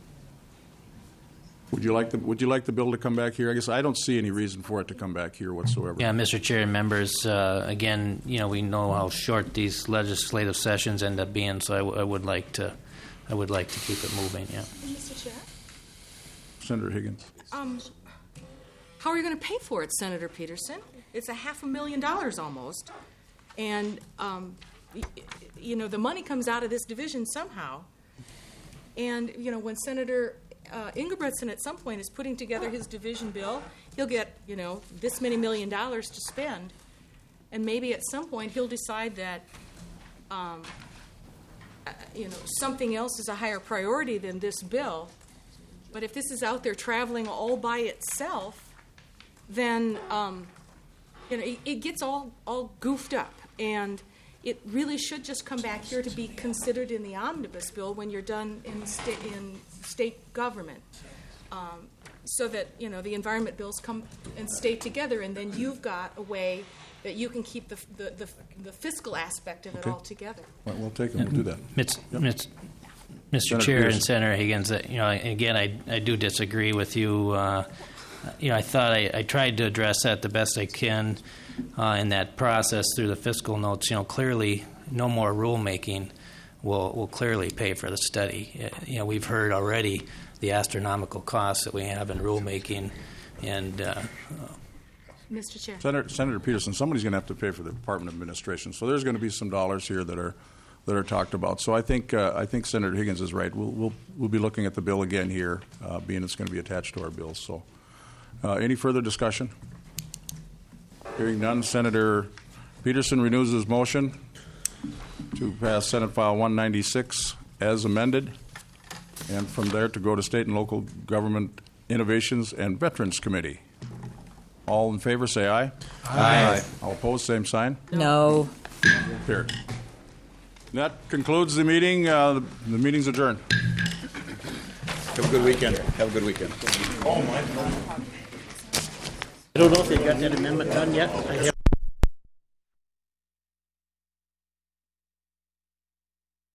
Would you like the, would you like the bill to come back here? I guess I don't see any reason for it to come back here whatsoever. Yeah, Mister Chair and members, uh, again, you know, we know how short these legislative sessions end up being, so I, w- I would like to, I would like to keep it moving. Yeah. Mister Chair? Senator Higgins. Um, how are you going to pay for it, Senator Peterson? It's a half a million dollars almost. And, um, y- you know, the money comes out of this division somehow. And, you know, when Senator uh, Ingebretson at some point is putting together his division bill, he'll get, you know, this many million dollars to spend. And maybe at some point he'll decide that, um, uh, you know, something else is a higher priority than this bill. But if this is out there traveling all by itself, then um, you know it, it gets all, all goofed up, and it really should just come back here to be considered in the omnibus bill when you're done in state in state government, um, so that you know the environment bills come and stay together, and then you've got a way that you can keep the the, the, the fiscal aspect of it Okay. all together. Well, we'll take them. We'll do that. Mitz, Yep. Mitz, Mister Senator Chair Pearson. and Senator Higgins, uh, you know, again, I, I do disagree with you. Uh, you know, I thought I, I tried to address that the best I can uh, in that process through the fiscal notes. You know, clearly, no more rulemaking will will clearly pay for the study. Uh, You know, we've heard already the astronomical costs that we have in rulemaking, and uh, Mister Chair. Senator, Senator Peterson, somebody's going to have to pay for the Department of Administration. So there's going to be some dollars here that are that are talked about. So I think uh, I think Senator Higgins is right. We'll we'll we'll be looking at the bill again here, uh, being it's going to be attached to our bills. So uh, any further discussion? Hearing none, Senator Peterson renews his motion to pass Senate File one ninety-six as amended, and from there to go to State and Local Government Innovations and Veterans Committee. All in favor, say aye. Aye. All opposed, same sign. No. Carried. That concludes the meeting. Uh, the, the meeting's adjourned. Have a good weekend. Have a good weekend. I don't know if you got that amendment done yet. I have